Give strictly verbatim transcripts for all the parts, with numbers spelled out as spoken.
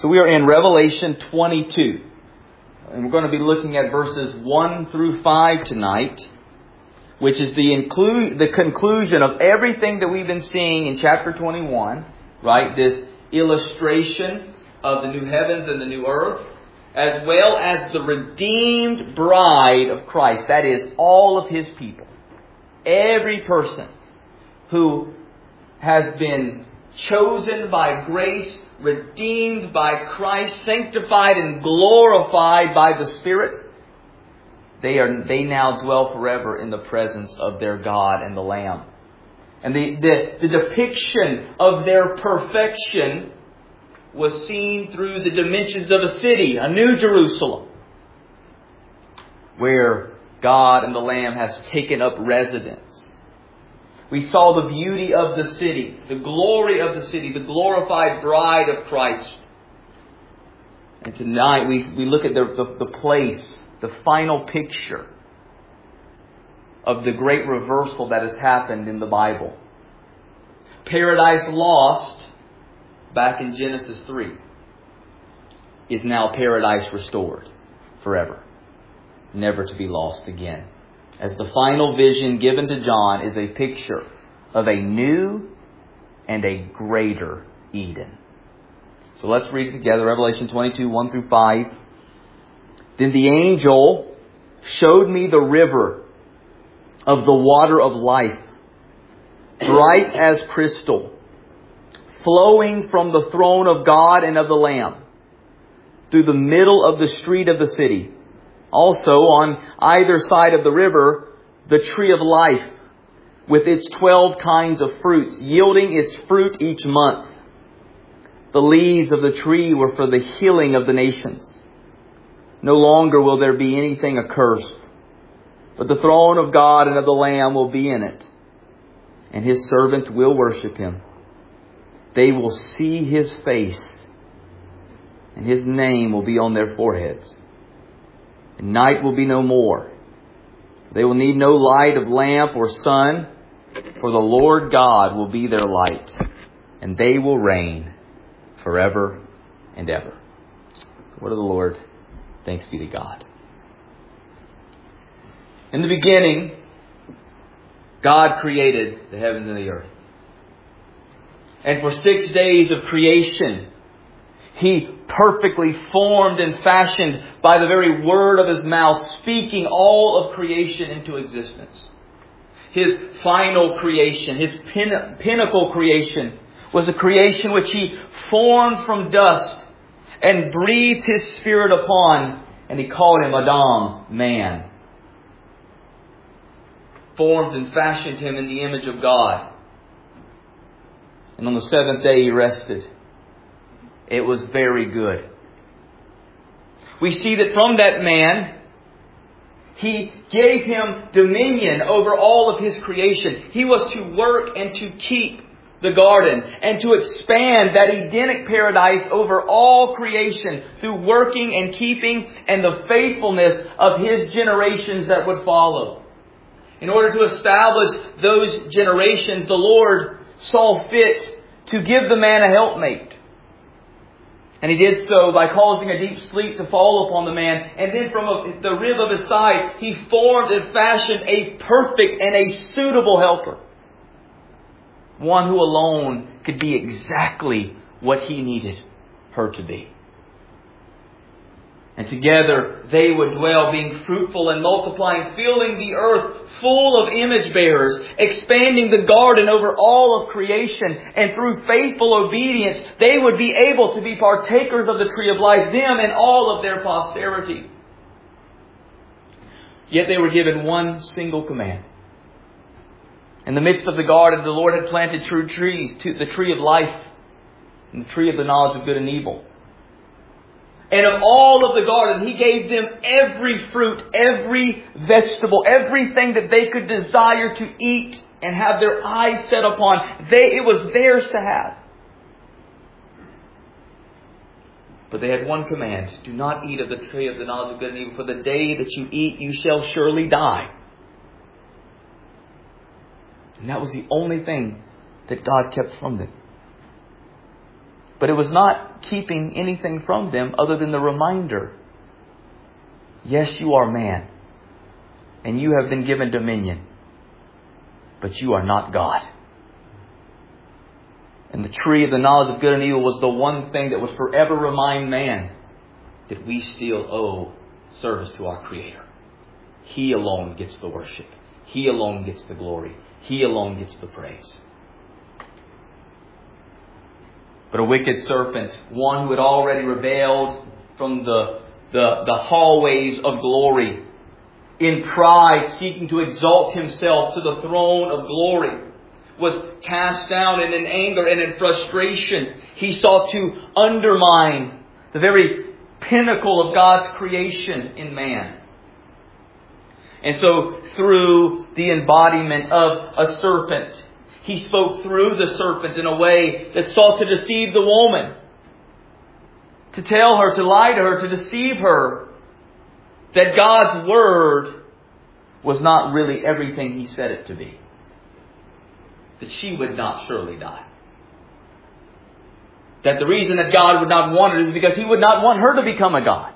So we are in Revelation twenty-two. And we're going to be looking at verses one through five tonight, which is the include the conclusion of everything that we've been seeing in chapter twenty-one, right? This illustration of the new heavens and the new earth, as well as the redeemed bride of Christ. That is, all of His people. Every person who has been chosen by grace, redeemed by Christ, sanctified and glorified by the Spirit, they are they now dwell forever in the presence of their God and the Lamb. And the, the, the depiction of their perfection was seen through the dimensions of a city, a new Jerusalem, where God and the Lamb has taken up residence. We saw the beauty of the city, the glory of the city, the glorified bride of Christ. And tonight we, we look at the, the, the place, the final picture of the great reversal that has happened in the Bible. Paradise lost back in Genesis three is now paradise restored forever, never to be lost again. As the final vision given to John is a picture of a new and a greater Eden. So let's read together Revelation twenty-two, one through five. Then the angel showed me the river of the water of life, bright as crystal, flowing from the throne of God and of the Lamb, through the middle of the street of the city. Also, on either side of the river, the tree of life, with its twelve kinds of fruits, yielding its fruit each month. The leaves of the tree were for the healing of the nations. No longer will there be anything accursed, but the throne of God and of the Lamb will be in it, and His servants will worship Him. They will see His face, and His name will be on their foreheads. And night will be no more. They will need no light of lamp or sun, for the Lord God will be their light, and they will reign forever and ever. Word of the Lord. Thanks be to God. In the beginning, God created the heavens and the earth. And for six days of creation, He perfectly formed and fashioned by the very word of His mouth, speaking all of creation into existence. His final creation, His pin- pinnacle creation, was a creation which He formed from dust and breathed His Spirit upon, and He called him Adam, man. Formed and fashioned him in the image of God. And on the seventh day He rested. It was very good. We see that from that man, He gave him dominion over all of His creation. He was to work and to keep the garden and to expand that Edenic paradise over all creation through working and keeping and the faithfulness of His generations that would follow. In order to establish those generations, the Lord saw fit to give the man a helpmate. And He did so by causing a deep sleep to fall upon the man. And then from a, the rib of his side, He formed and fashioned a perfect and a suitable helper. One who alone could be exactly what He needed her to be. And together they would dwell, being fruitful and multiplying, filling the earth full of image bearers, expanding the garden over all of creation. And through faithful obedience, they would be able to be partakers of the tree of life, them and all of their posterity. Yet they were given one single command. In the midst of the garden, the Lord had planted true trees, the tree of life and the tree of the knowledge of good and evil. And of all of the garden, He gave them every fruit, every vegetable, everything that they could desire to eat and have their eyes set upon. They, it was theirs to have. But they had one command: do not eat of the tree of the knowledge of good and evil, for the day that you eat, you shall surely die. And that was the only thing that God kept from them. But it was not keeping anything from them other than the reminder. Yes, you are man. And you have been given dominion. But you are not God. And the tree of the knowledge of good and evil was the one thing that would forever remind man that we still owe service to our Creator. He alone gets the worship. He alone gets the glory. He alone gets the praise. But a wicked serpent, one who had already rebelled from the, the, the hallways of glory, in pride seeking to exalt himself to the throne of glory, was cast down, and in anger and in frustration he sought to undermine the very pinnacle of God's creation in man. And so through the embodiment of a serpent, he spoke through the serpent in a way that sought to deceive the woman, to tell her, to lie to her, to deceive her that God's Word was not really everything He said it to be. That she would not surely die. That the reason that God would not want it is because He would not want her to become a god.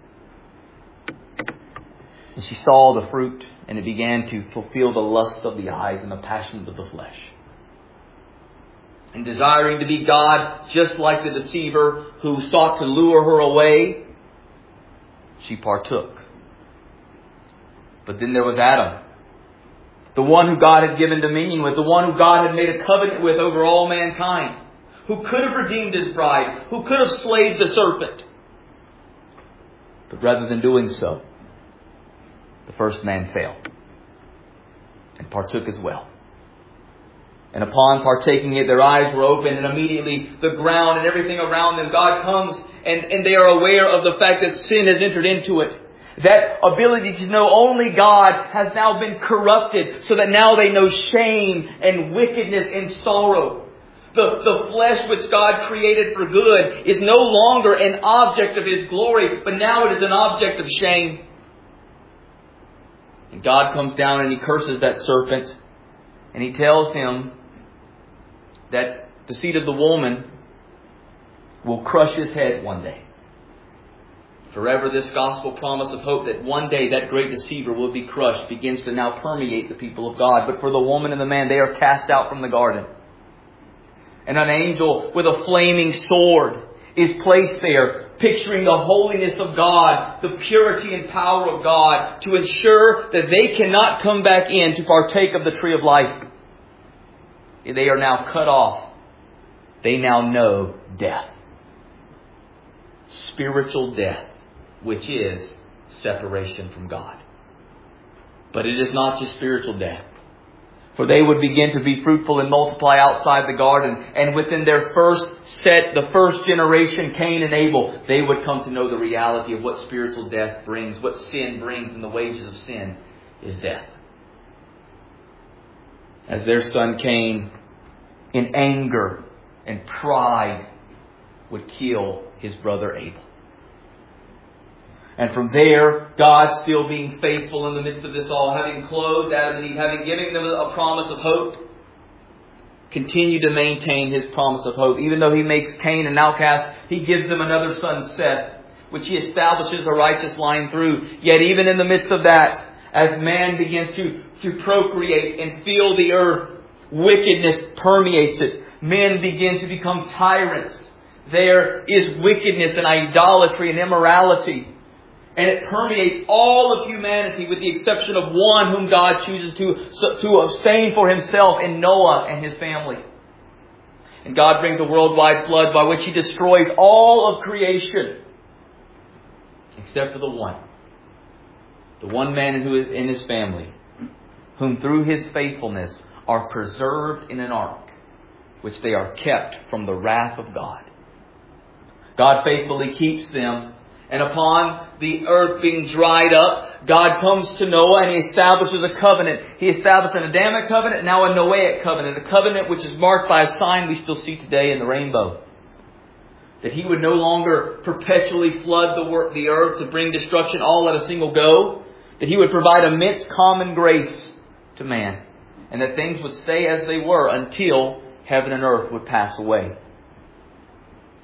And she saw the fruit, and it began to fulfill the lust of the eyes and the passions of the flesh. And desiring to be God, just like the deceiver who sought to lure her away, she partook. But then there was Adam, the one who God had given dominion with, the one who God had made a covenant with over all mankind, who could have redeemed his bride, who could have slayed the serpent. But rather than doing so, the first man fell and partook as well. And upon partaking it, their eyes were opened, and immediately the ground and everything around them, God comes and, and they are aware of the fact that sin has entered into it. That ability to know only God has now been corrupted, so that now they know shame and wickedness and sorrow. The, the flesh which God created for good is no longer an object of His glory, but now it is an object of shame. And God comes down and He curses that serpent. And He tells him that the seed of the woman will crush his head one day. Forever this gospel promise of hope that one day that great deceiver will be crushed begins to now permeate the people of God. But for the woman and the man, they are cast out from the garden. And an angel with a flaming sword is placed there, picturing the holiness of God, the purity and power of God, to ensure that they cannot come back in to partake of the tree of life. They are now cut off. They now know death. Spiritual death, which is separation from God. But it is not just spiritual death. For they would begin to be fruitful and multiply outside the garden. And within their first set, the first generation, Cain and Abel, they would come to know the reality of what spiritual death brings, what sin brings, and the wages of sin is death. As their son Cain, in anger and pride, would kill his brother Abel. And from there, God still being faithful in the midst of this all, having clothed Adam and Eve, having given them a promise of hope, continued to maintain His promise of hope. Even though He makes Cain an outcast, He gives them another son, Seth, which He establishes a righteous line through. Yet even in the midst of that, as man begins to, to procreate and fill the earth, wickedness permeates it. Men begin to become tyrants. There is wickedness and idolatry and immorality. And it permeates all of humanity with the exception of one whom God chooses to, to abstain for Himself in Noah and his family. And God brings a worldwide flood by which He destroys all of creation. Except for the one. The one man who is in his family, whom through his faithfulness are preserved in an ark, which they are kept from the wrath of God. God faithfully keeps them. And upon the earth being dried up, God comes to Noah and He establishes a covenant. He established an Adamic covenant, now a Noahic covenant. A covenant which is marked by a sign we still see today in the rainbow. That He would no longer perpetually flood the, the earth to bring destruction all at a single go. That He would provide immense common grace to man. And that things would stay as they were until heaven and earth would pass away.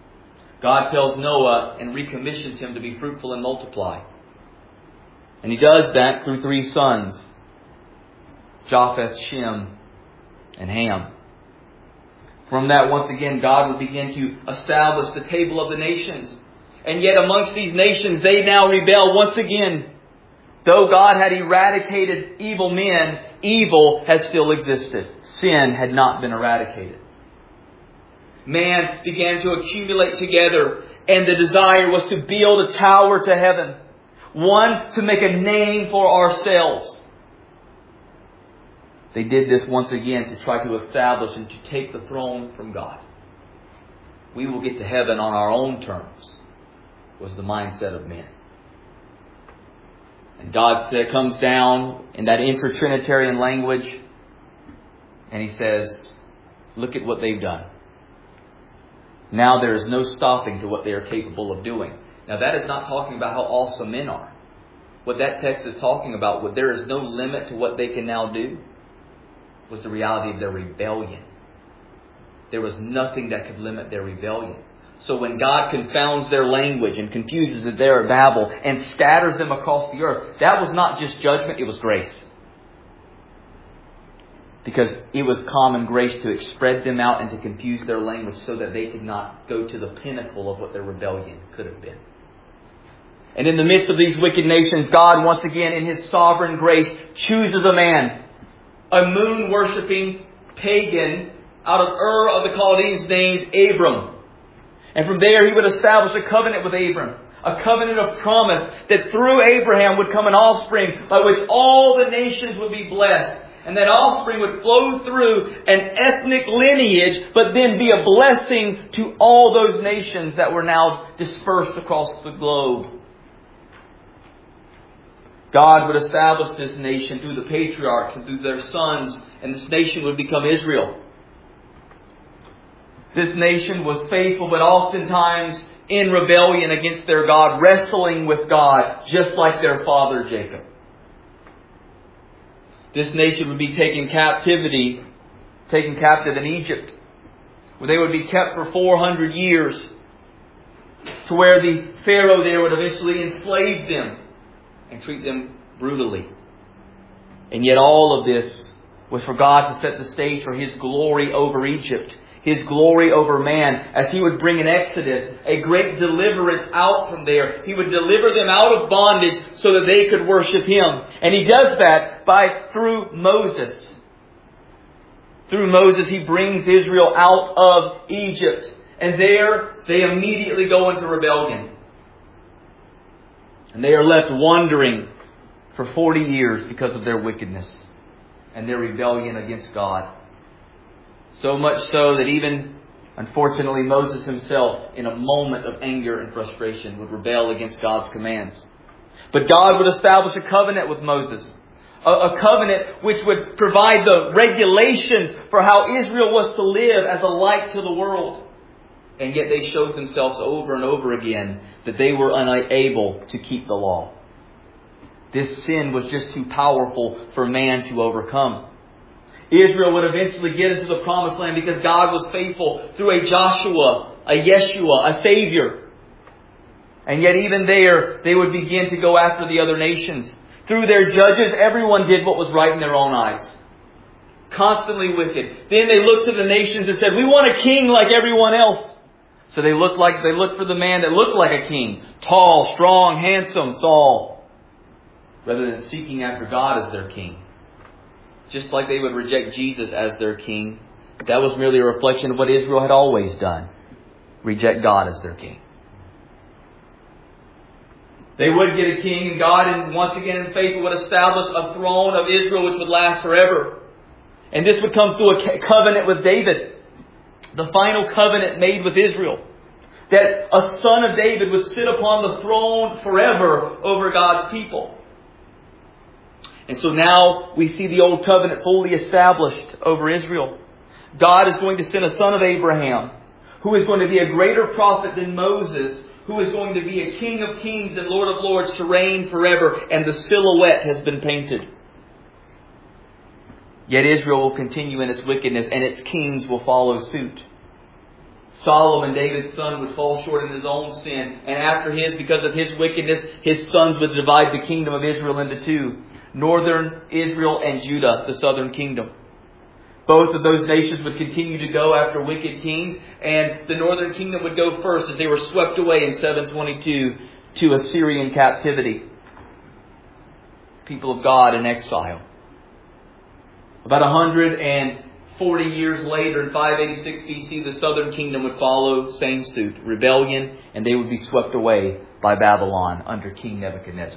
God tells Noah and recommissions him to be fruitful and multiply. And He does that through three sons, Japheth, Shem, and Ham. From that, once again, God would begin to establish the table of the nations. And yet amongst these nations, they now rebel once again. Though God had eradicated evil men, evil has still existed. Sin had not been eradicated. Man began to accumulate together, and the desire was to build a tower to heaven. One, to make a name for ourselves. They did this once again to try to establish and to take the throne from God. We will get to heaven on our own terms, was the mindset of men. And God comes down in that inter-Trinitarian language, and He says, look at what they've done. Now there is no stopping to what they are capable of doing. Now that is not talking about how awesome men are. What that text is talking about, what there is no limit to what they can now do, was the reality of their rebellion. There was nothing that could limit their rebellion. So when God confounds their language and confuses it there at Babel and scatters them across the earth, that was not just judgment, it was grace. Because it was common grace to spread them out and to confuse their language so that they could not go to the pinnacle of what their rebellion could have been. And in the midst of these wicked nations, God once again in His sovereign grace chooses a man, a moon-worshipping pagan out of Ur of the Chaldeans named Abram. And from there He would establish a covenant with Abram. A covenant of promise that through Abraham would come an offspring by which all the nations would be blessed. And that offspring would flow through an ethnic lineage, but then be a blessing to all those nations that were now dispersed across the globe. God would establish this nation through the patriarchs and through their sons, and this nation would become Israel. This nation was faithful, but oftentimes in rebellion against their God, wrestling with God, just like their father Jacob. This nation would be taken captivity, taken captive in Egypt, where they would be kept for four hundred years, to where the Pharaoh there would eventually enslave them and treat them brutally. And yet all of this was for God to set the stage for His glory over Egypt, His glory over man, as He would bring an exodus, a great deliverance out from there. He would deliver them out of bondage so that they could worship Him. And He does that by through Moses. Through Moses, He brings Israel out of Egypt. And there, they immediately go into rebellion. And they are left wandering for forty years because of their wickedness and their rebellion against God. So much so that even, unfortunately, Moses himself, in a moment of anger and frustration, would rebel against God's commands. But God would establish a covenant with Moses. A, a covenant which would provide the regulations for how Israel was to live as a light to the world. And yet they showed themselves over and over again that they were unable to keep the law. This sin was just too powerful for man to overcome. Israel would eventually get into the promised land because God was faithful through a Joshua, a Yeshua, a Savior. And yet even there, they would begin to go after the other nations. Through their judges, everyone did what was right in their own eyes. Constantly wicked. Then they looked to the nations and said, we want a king like everyone else. So they looked like they looked for the man that looked like a king. Tall, strong, handsome Saul. Rather than seeking after God as their king. Just like they would reject Jesus as their king. That was merely a reflection of what Israel had always done. Reject God as their king. They would get a king, and God, and once again in faith, would establish a throne of Israel which would last forever. And this would come through a covenant with David. The final covenant made with Israel. That a son of David would sit upon the throne forever over God's people. And so now we see the old covenant fully established over Israel. God is going to send a son of Abraham, who is going to be a greater prophet than Moses, who is going to be a King of kings and Lord of lords to reign forever. And the silhouette has been painted. Yet Israel will continue in its wickedness, and its kings will follow suit. Solomon, David's son, would fall short in his own sin. And after his, because of his wickedness, his sons would divide the kingdom of Israel into two. Northern Israel and Judah, the southern kingdom. Both of those nations would continue to go after wicked kings. And the northern kingdom would go first as they were swept away in seven twenty-two to Assyrian captivity. People of God in exile. About one hundred forty years later, in five eighty-six B C, the southern kingdom would follow same suit. Rebellion, and they would be swept away by Babylon under King Nebuchadnezzar.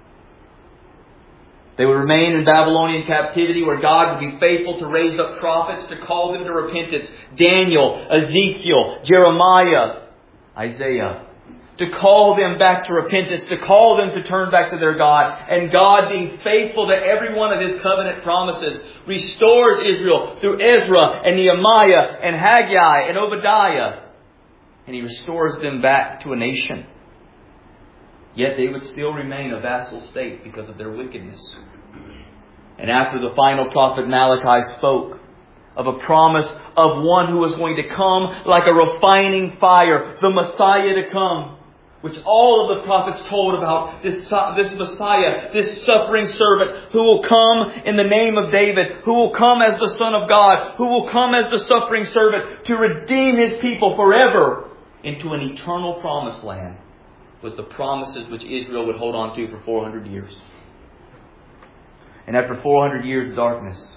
They would remain in Babylonian captivity where God would be faithful to raise up prophets to call them to repentance. Daniel, Ezekiel, Jeremiah, Isaiah. To call them back to repentance, to call them to turn back to their God. And God, being faithful to every one of His covenant promises, restores Israel through Ezra and Nehemiah and Haggai and Obadiah. And He restores them back to a nation. Yet they would still remain a vassal state because of their wickedness. And after the final prophet Malachi spoke of a promise of one who was going to come like a refining fire, the Messiah to come, which all of the prophets told about, this, this Messiah, this suffering servant who will come in the name of David, who will come as the Son of God, who will come as the suffering servant to redeem His people forever into an eternal promised land, was the promises which Israel would hold on to for four hundred years. And after four hundred years of darkness,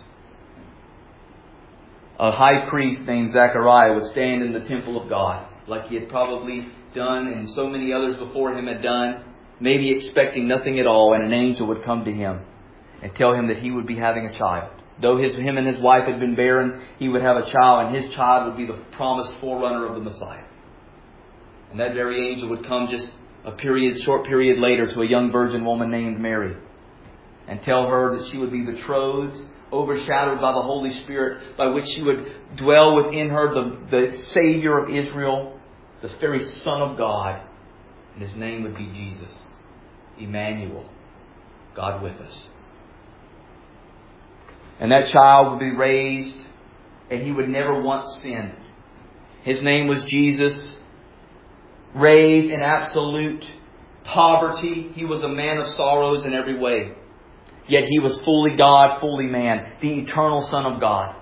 a high priest named Zechariah would stand in the temple of God, like he had probably done and so many others before him had done, maybe expecting nothing at all, and an angel would come to him and tell him that he would be having a child. Though his, him and his wife had been barren, he would have a child, and his child would be the promised forerunner of the Messiah. And that very angel would come just a period, short period later to a young virgin woman named Mary and tell her that she would be betrothed, overshadowed by the Holy Spirit, by which she would dwell within her the, the Savior of Israel, the very Son of God. And His name would be Jesus, Emmanuel, God with us. And that child would be raised, and he would never once sin. His name was Jesus. Raised in absolute poverty. He was a man of sorrows in every way. Yet He was fully God, fully man, the eternal Son of God.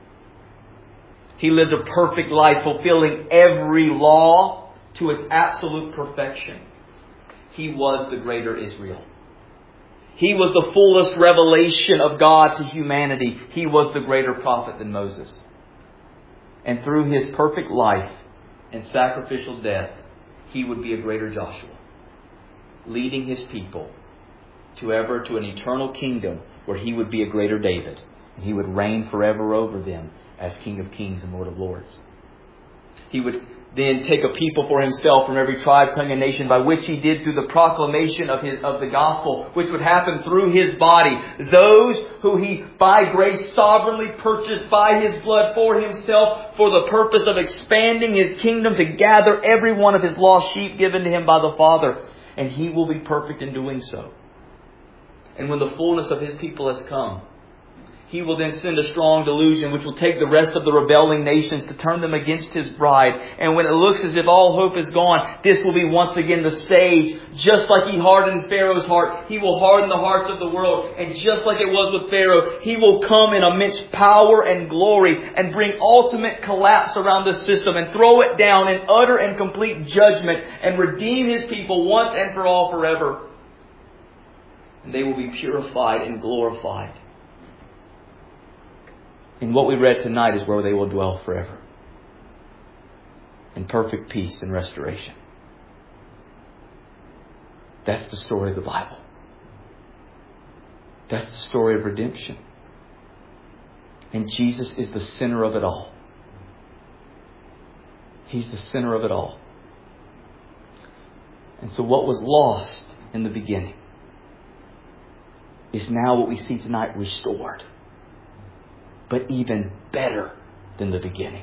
He lived a perfect life, fulfilling every law to its absolute perfection. He was the greater Israel. He was the fullest revelation of God to humanity. He was the greater prophet than Moses. And through His perfect life and sacrificial death, He would be a greater Joshua, leading His people to ever to an eternal kingdom where He would be a greater David, and He would reign forever over them as King of Kings and Lord of Lords. He would then take a people for Himself from every tribe, tongue, and nation, by which He did through the proclamation of his of the gospel, which would happen through His body. Those who He by grace sovereignly purchased by His blood for Himself, for the purpose of expanding His kingdom to gather every one of His lost sheep given to Him by the Father. And He will be perfect in doing so. And when the fullness of His people has come, He will then send a strong delusion which will take the rest of the rebelling nations to turn them against His bride. And when it looks as if all hope is gone, this will be once again the stage. Just like He hardened Pharaoh's heart, He will harden the hearts of the world. And just like it was with Pharaoh, He will come in immense power and glory and bring ultimate collapse around the system and throw it down in utter and complete judgment and redeem His people once and for all forever. And they will be purified and glorified. And what we read tonight is where they will dwell forever, in perfect peace and restoration. That's the story of the Bible. That's the story of redemption. And Jesus is the center of it all. He's the center of it all. And so what was lost in the beginning is now what we see tonight restored. But even better than the beginning.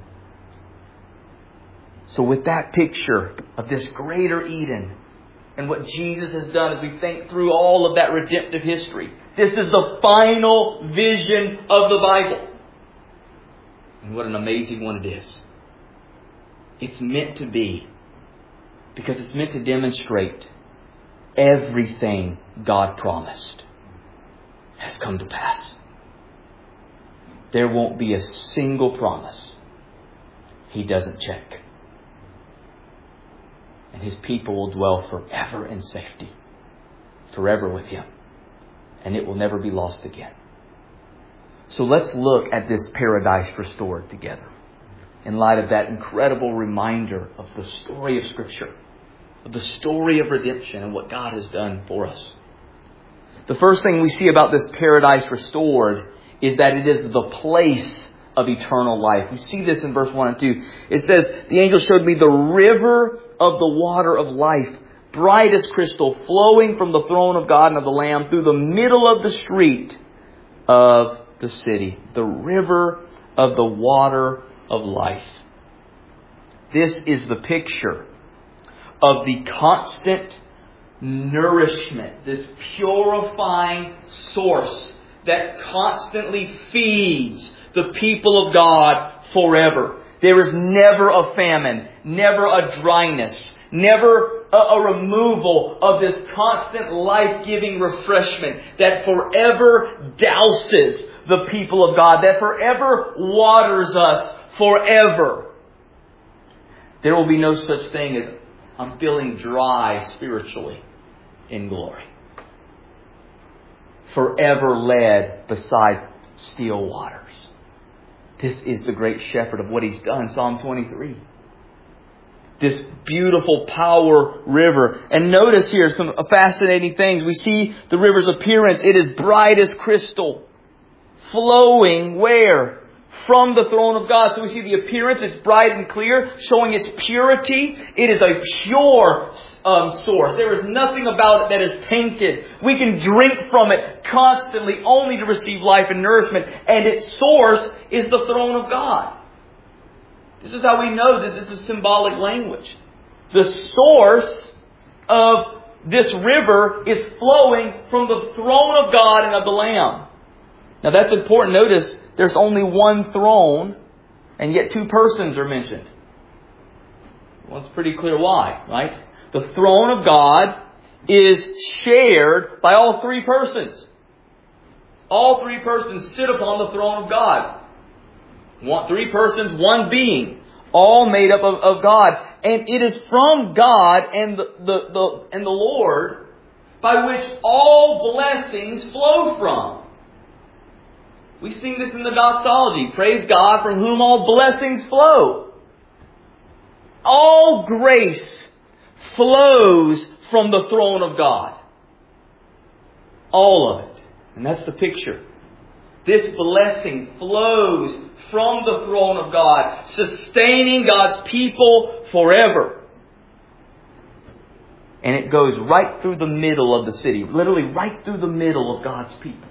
So with that picture of this greater Eden and what Jesus has done as we think through all of that redemptive history, this is the final vision of the Bible. And what an amazing one it is. It's meant to be. Because it's meant to demonstrate everything God promised has come to pass. There won't be a single promise He doesn't check. And His people will dwell forever in safety. Forever with Him. And it will never be lost again. So let's look at this paradise restored together. In light of that incredible reminder of the story of Scripture. Of the story of redemption and what God has done for us. The first thing we see about this paradise restored is that it is the place of eternal life. We see this in verse one and two. It says, the angel showed me the river of the water of life, bright as crystal, flowing from the throne of God and of the Lamb through the middle of the street of the city. The river of the water of life. This is the picture of the constant nourishment, this purifying source that constantly feeds the people of God forever. There is never a famine, never a dryness, never a, a removal of this constant life-giving refreshment that forever douses the people of God, that forever waters us forever. There will be no such thing as I'm feeling dry spiritually in glory. Forever led beside still waters. This is the great shepherd of what He's done. Psalm twenty-three. This beautiful power river. And notice here some fascinating things. We see the river's appearance. It is bright as crystal. Flowing where? From the throne of God. So we see the appearance. It's bright and clear, showing its purity. It is a pure um, source. There is nothing about it that is tainted. We can drink from it constantly only to receive life and nourishment. And its source is the throne of God. This is how we know that this is symbolic language. The source of this river is flowing from the throne of God and of the Lamb. Now that's important. Notice there's only one throne and yet two persons are mentioned. Well, it's pretty clear why, right? The throne of God is shared by all three persons. All three persons sit upon the throne of God. One, three persons, one being, all made up of, of God. And it is from God and the, the, the, and the Lord by which all blessings flow from. We sing this in the doxology. Praise God from whom all blessings flow. All grace flows from the throne of God. All of it. And that's the picture. This blessing flows from the throne of God, sustaining God's people forever. And it goes right through the middle of the city. Literally right through the middle of God's people.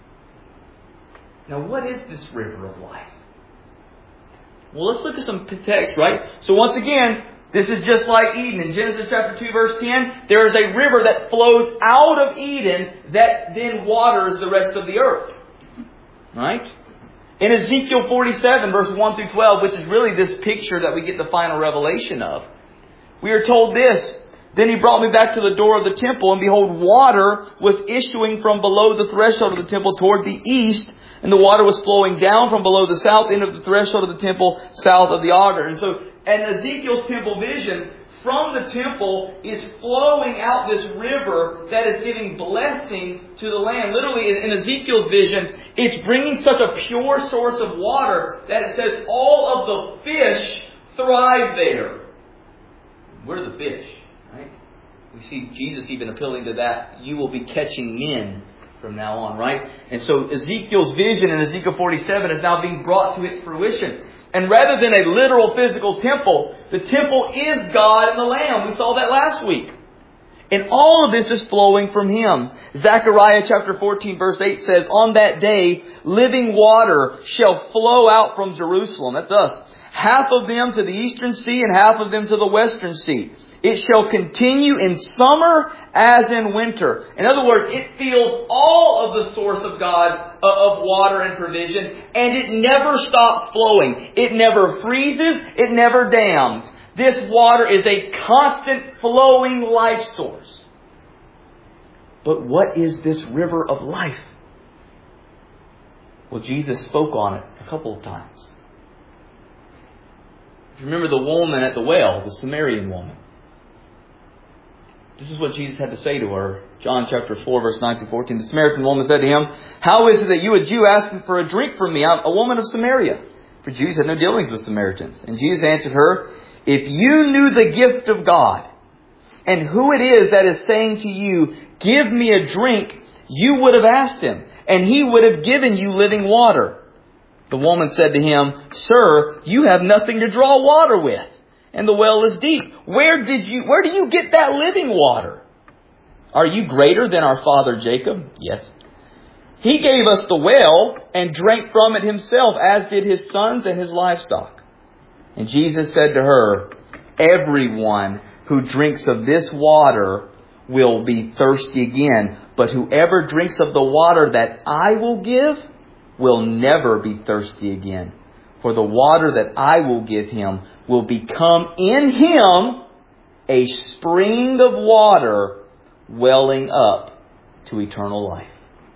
Now, what is this river of life? Well, let's look at some text, right? So once again, this is just like Eden. In Genesis chapter two, verse ten, there is a river that flows out of Eden that then waters the rest of the earth. Right? In Ezekiel forty-seven, verse one through twelve, which is really this picture that we get the final revelation of, we are told this. Then He brought me back to the door of the temple, and behold, water was issuing from below the threshold of the temple toward the east, and the water was flowing down from below the south end of the threshold of the temple, south of the altar. And so, in Ezekiel's temple vision, from the temple is flowing out this river that is giving blessing to the land. Literally, in Ezekiel's vision, it's bringing such a pure source of water that it says all of the fish thrive there. Where are the fish? Right? We see Jesus even appealing to that. You will be catching men from now on, right? And so Ezekiel's vision in Ezekiel forty-seven is now being brought to its fruition. And rather than a literal physical temple, the temple is God and the Lamb. We saw that last week. And all of this is flowing from Him. Zechariah chapter fourteen verse eight says, on that day, living water shall flow out from Jerusalem. That's us. half of them to the eastern sea and half of them to the western sea. It shall continue in summer as in winter. In other words, it feels all of the source of God's uh, of water and provision, and it never stops flowing. It never freezes. It never dams. This water is a constant flowing life source. But what is this river of life? Well, Jesus spoke on it a couple of times. Remember the woman at the well, the Samaritan woman. This is what Jesus had to say to her. John chapter four, verse nine through fourteen. The Samaritan woman said to him, "How is it that you, a Jew, ask me for a drink from me, a woman of Samaria?" For Jews had no dealings with Samaritans. And Jesus answered her, "If you knew the gift of God, and who it is that is saying to you, 'Give me a drink,' you would have asked him, and he would have given you living water." The woman said to him, "Sir, you have nothing to draw water with, and the well is deep. Where did you, where do you get that living water? Are you greater than our father Jacob?" "Yes. He gave us the well and drank from it himself, as did his sons and his livestock." And Jesus said to her, "Everyone who drinks of this water will be thirsty again. But whoever drinks of the water that I will give will never be thirsty again. For the water that I will give him will become in him a spring of water welling up to eternal life."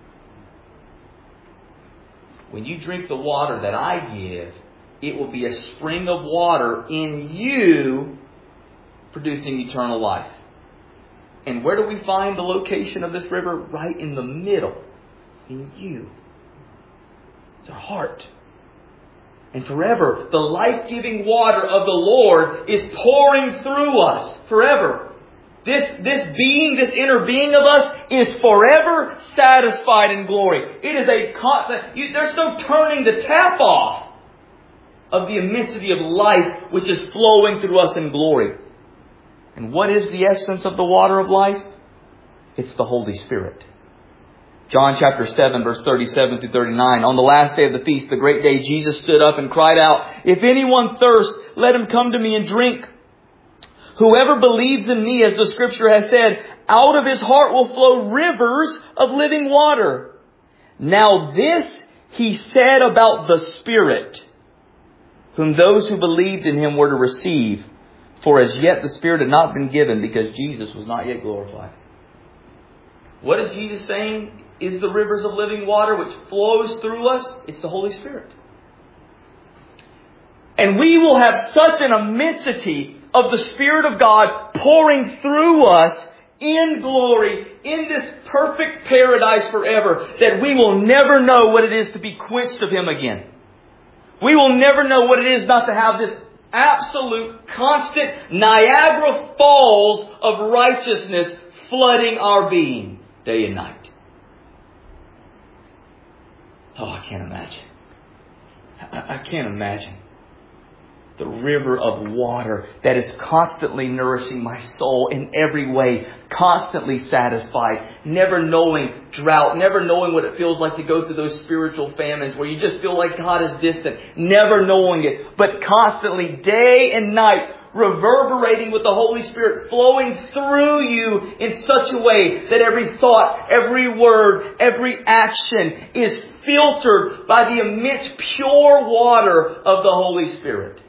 When you drink the water that I give, it will be a spring of water in you, producing eternal life. And where do we find the location of this river? Right in the middle. In you. It's our heart. And forever, the life-giving water of the Lord is pouring through us. Forever. This, this being, this inner being of us is forever satisfied in glory. It is a constant... You, there's no turning the tap off of the immensity of life which is flowing through us in glory. And what is the essence of the water of life? It's the Holy Spirit. John chapter seven, verse thirty-seven through thirty-nine. On the last day of the feast, the great day, Jesus stood up and cried out, "If anyone thirst, let him come to me and drink. Whoever believes in me, as the scripture has said, out of his heart will flow rivers of living water." Now this he said about the Spirit, whom those who believed in him were to receive. For as yet the Spirit had not been given, because Jesus was not yet glorified. What is Jesus saying is the rivers of living water which flows through us? It's the Holy Spirit. And we will have such an immensity of the Spirit of God pouring through us in glory, in this perfect paradise forever, that we will never know what it is to be quenched of Him again. We will never know what it is not to have this absolute, constant Niagara Falls of righteousness flooding our being day and night. Oh, I can't imagine. I can't imagine the river of water that is constantly nourishing my soul in every way, constantly satisfied, never knowing drought, never knowing what it feels like to go through those spiritual famines where you just feel like God is distant, never knowing it, but constantly, day and night, reverberating with the Holy Spirit flowing through you in such a way that every thought, every word, every action is filtered by the immense pure water of the Holy Spirit.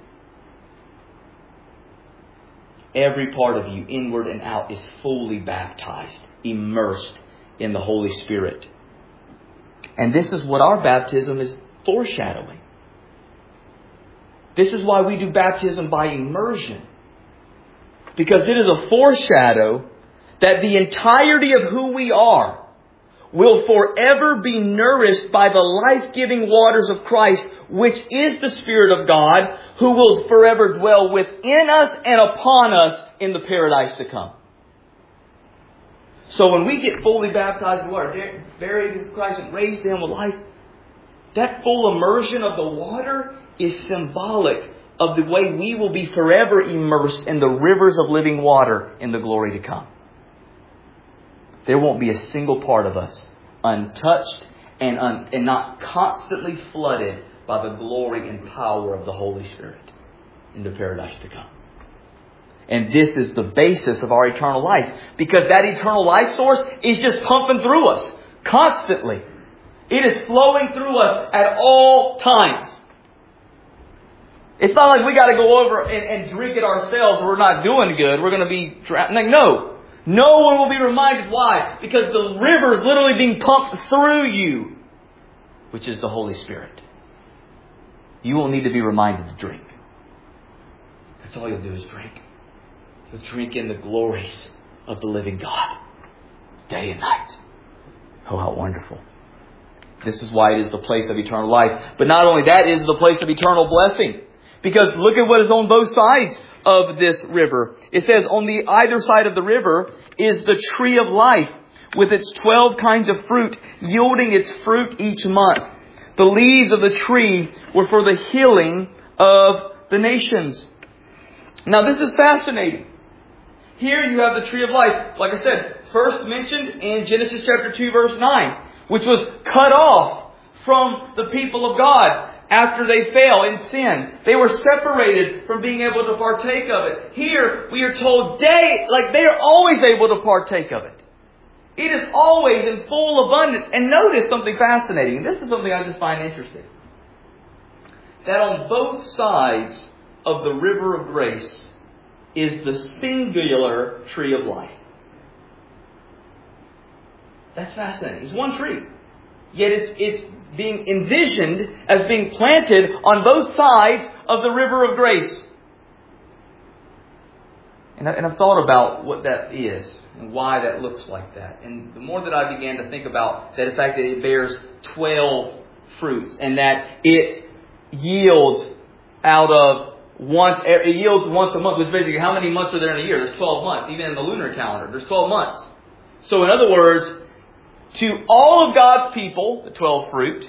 Every part of you, inward and out, is fully baptized, immersed in the Holy Spirit. And this is what our baptism is foreshadowing. This is why we do baptism by immersion. Because it is a foreshadow that the entirety of who we are will forever be nourished by the life-giving waters of Christ, which is the Spirit of God, who will forever dwell within us and upon us in the paradise to come. So when we get fully baptized in water, buried with Christ and raised to Him with life, that full immersion of the water is symbolic of the way we will be forever immersed in the rivers of living water in the glory to come. There won't be a single part of us untouched and, un, and not constantly flooded by the glory and power of the Holy Spirit. into paradise to come. And this is the basis of our eternal life. Because that eternal life source is just pumping through us constantly. It is flowing through us at all times. It's not like we got to go over and, and drink it ourselves. We're not doing good. We're going to be trapped. Like, no. No one will be reminded. Why? Because the river is literally being pumped through you, which is the Holy Spirit. You won't need to be reminded to drink. That's all you'll do is drink. You'll drink in the glories of the living God, day and night. Oh, how wonderful. This is why it is the place of eternal life. But not only that, it is the place of eternal blessing. Because look at what is on both sides of this river. It says on the either side of the river is the tree of life with its twelve kinds of fruit, yielding its fruit each month. The leaves of the tree were for the healing of the nations. Now this is fascinating. Here you have the tree of life, like I said, first mentioned in Genesis chapter two verse nine, which was cut off from the people of God after they fell in sin. They were separated from being able to partake of it. Here we are told day, like they are always able to partake of it. It is always in full abundance. And notice something fascinating. And this is something I just find interesting. That on both sides of the river of grace is the singular tree of life. That's fascinating. It's one tree. Yet it's, it's being envisioned as being planted on both sides of the river of grace. And, I, and I've thought about what that is and why that looks like that. And the more that I began to think about that, in fact, that it bears twelve fruits and that it yields out of once, it yields once a month, which basically how many months are there in a year? There's twelve months. Even in the lunar calendar, there's twelve months. So in other words, to all of God's people, the twelve fruit,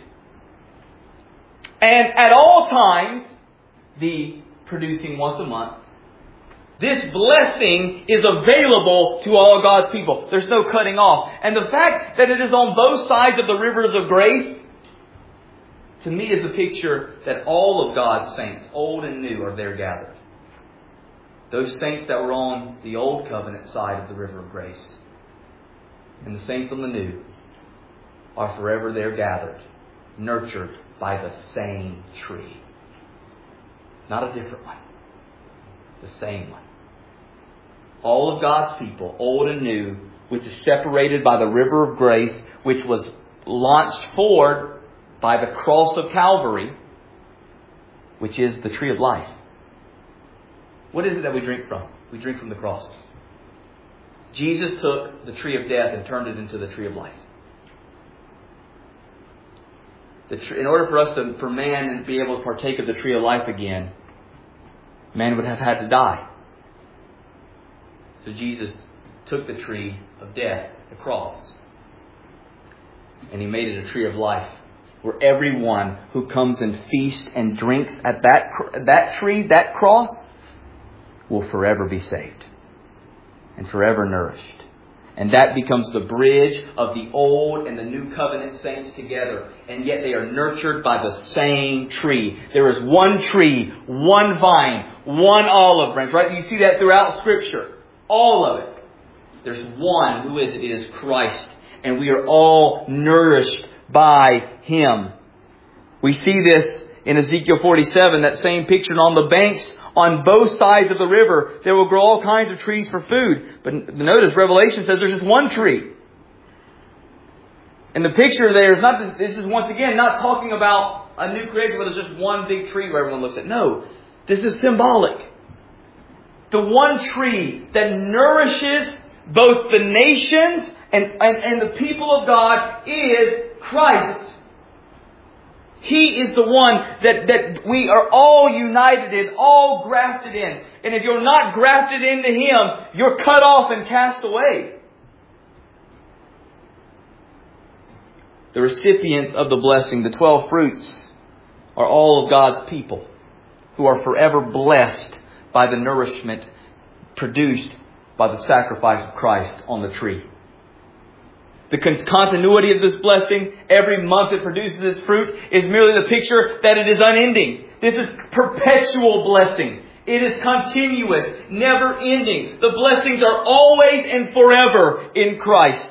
and at all times, the producing once a month, this blessing is available to all of God's people. There's no cutting off. And the fact that it is on both sides of the rivers of grace, to me is a picture that all of God's saints, old and new, are there gathered. Those saints that were on the old covenant side of the river of grace, and the saints on the new, are forever there gathered, nurtured by the same tree. Not a different one. The same one. All of God's people, old and new, which is separated by the river of grace, which was launched forward by the cross of Calvary, which is the tree of life. What is it that we drink from? We drink from the cross. Jesus took the tree of death and turned it into the tree of life. The tree, in order for us to, for man to be able to partake of the tree of life again, man would have had to die. So Jesus took the tree of death, the cross, and He made it a tree of life, where everyone who comes and feasts and drinks at that that tree, that cross, will forever be saved and forever nourished. And that becomes the bridge of the old and the new covenant saints together. And yet they are nurtured by the same tree. There is one tree, one vine, one olive branch, right? You see that throughout Scripture. All of it. There's one. Who is it? It is Christ. And we are all nourished by Him. We see this in Ezekiel forty-seven, that same picture. And on the banks, on both sides of the river, there will grow all kinds of trees for food. But notice, Revelation says there's just one tree. And the picture there is not, this is once again not talking about a new creation where there's just one big tree where everyone looks at. No, this is symbolic. The one tree that nourishes both the nations and, and, and the people of God is Christ. He is the one that, that we are all united in, all grafted in. And if you're not grafted into Him, you're cut off and cast away. The recipients of the blessing, the twelve fruits, are all of God's people who are forever blessed by the nourishment produced by the sacrifice of Christ on the tree. The con- continuity of this blessing, every month it produces its fruit, is merely the picture that it is unending. This is perpetual blessing. It is continuous, never ending. The blessings are always and forever in Christ.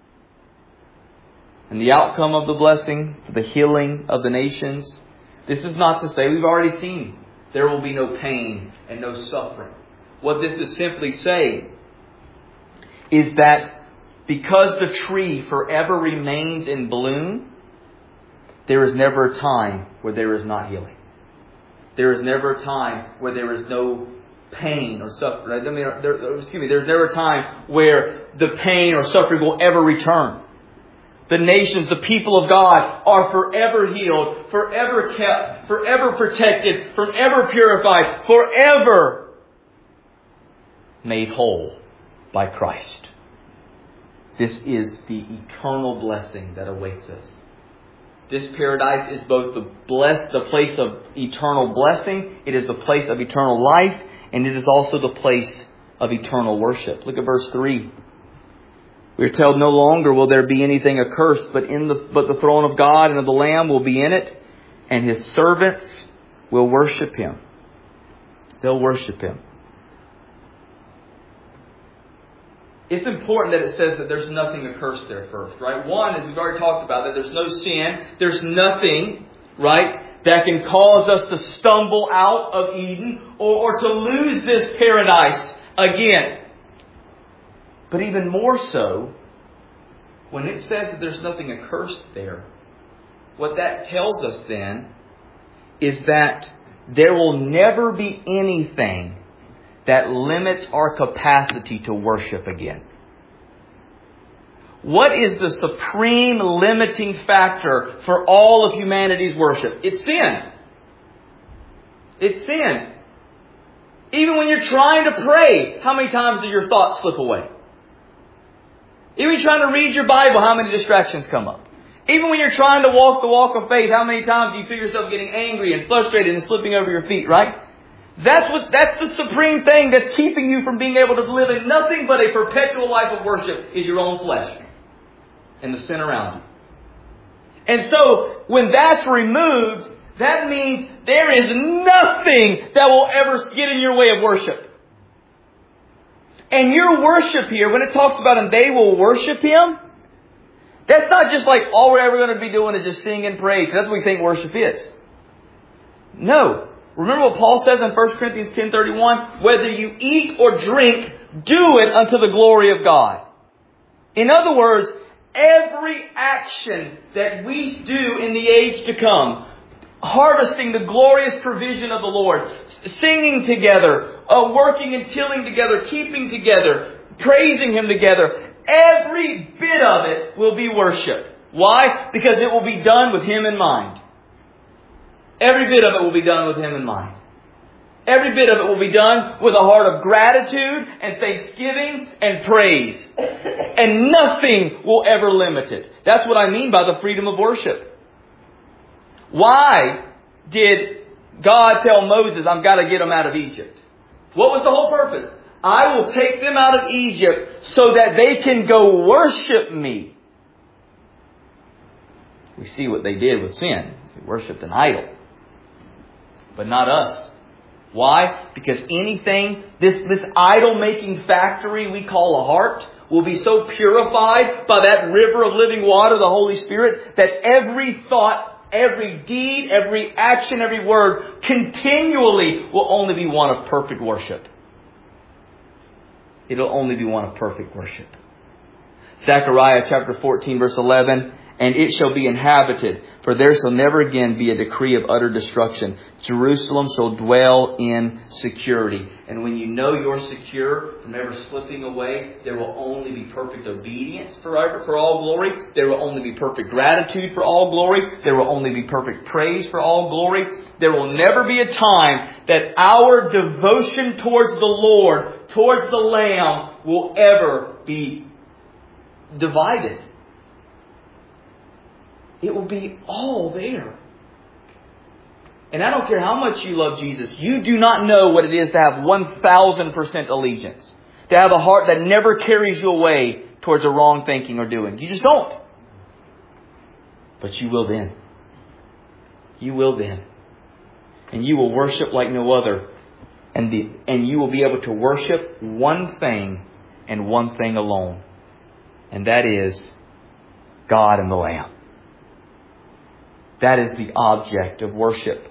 And the outcome of the blessing, the healing of the nations, this is not to say, we've already seen, there will be no pain and no suffering. What this is simply saying is that because the tree forever remains in bloom, there is never a time where there is not healing. There is never a time where there is no pain or suffering. I mean, there, excuse me, there's never a time where the pain or suffering will ever return. The nations, the people of God, are forever healed, forever kept, forever protected, forever purified, forever made whole by Christ. This is the eternal blessing that awaits us. This paradise is both the blessed, the place of eternal blessing, it is the place of eternal life, and it is also the place of eternal worship. Look at verse three. We are told, no longer will there be anything accursed, but in the but the throne of God and of the Lamb will be in it, and His servants will worship Him. They'll worship Him. It's important that it says that there's nothing accursed there first, right? One, as we've already talked about, that there's no sin. There's nothing, right, that can cause us to stumble out of Eden or, or to lose this paradise again. But even more so, when it says that there's nothing accursed there, what that tells us then is that there will never be anything that limits our capacity to worship again. What is the supreme limiting factor for all of humanity's worship? It's sin. It's sin. Even when you're trying to pray, how many times do your thoughts slip away? Even when you're trying to read your Bible, how many distractions come up? Even when you're trying to walk the walk of faith, how many times do you feel yourself getting angry and frustrated and slipping over your feet, right? That's what, that's the supreme thing that's keeping you from being able to live in nothing but a perpetual life of worship is your own flesh and the sin around you. And so, when that's removed, that means there is nothing that will ever get in your way of worship. And your worship here, when it talks about and they will worship Him, that's not just like all we're ever going to be doing is just sing and praise. That's what we think worship is. No. Remember what Paul says in First Corinthians ten thirty-one? Whether you eat or drink, do it unto the glory of God. In other words, every action that we do in the age to come, harvesting the glorious provision of the Lord, singing together, uh, working and tilling together, keeping together, praising Him together, every bit of it will be worship. Why? Because it will be done with Him in mind. Every bit of it will be done with Him in mind. Every bit of it will be done with a heart of gratitude and thanksgiving and praise. And nothing will ever limit it. That's what I mean by the freedom of worship. Why did God tell Moses, I've got to get them out of Egypt? What was the whole purpose? I will take them out of Egypt so that they can go worship me. We see what they did with sin. They worshipped an idol. But not us. Why? Because anything, this, this idol-making factory we call a heart, will be so purified by that river of living water, the Holy Spirit, that every thought, every deed, every action, every word continually will only be one of perfect worship. It'll only be one of perfect worship. Zechariah chapter fourteen verse eleven, and it shall be inhabited, for there shall never again be a decree of utter destruction. Jerusalem shall dwell in security. And when you know you're secure from ever slipping away, there will only be perfect obedience forever for all glory. There will only be perfect gratitude for all glory. There will only be perfect praise for all glory. There will never be a time that our devotion towards the Lord, towards the Lamb, will ever be divided. It will be all there. And I don't care how much you love Jesus, you do not know what it is to have one thousand percent allegiance. To have a heart that never carries you away towards a wrong thinking or doing. You just don't. But you will then. You will then. And you will worship like no other. And, the, and you will be able to worship one thing and one thing alone. And that is God and the Lamb. That is the object of worship.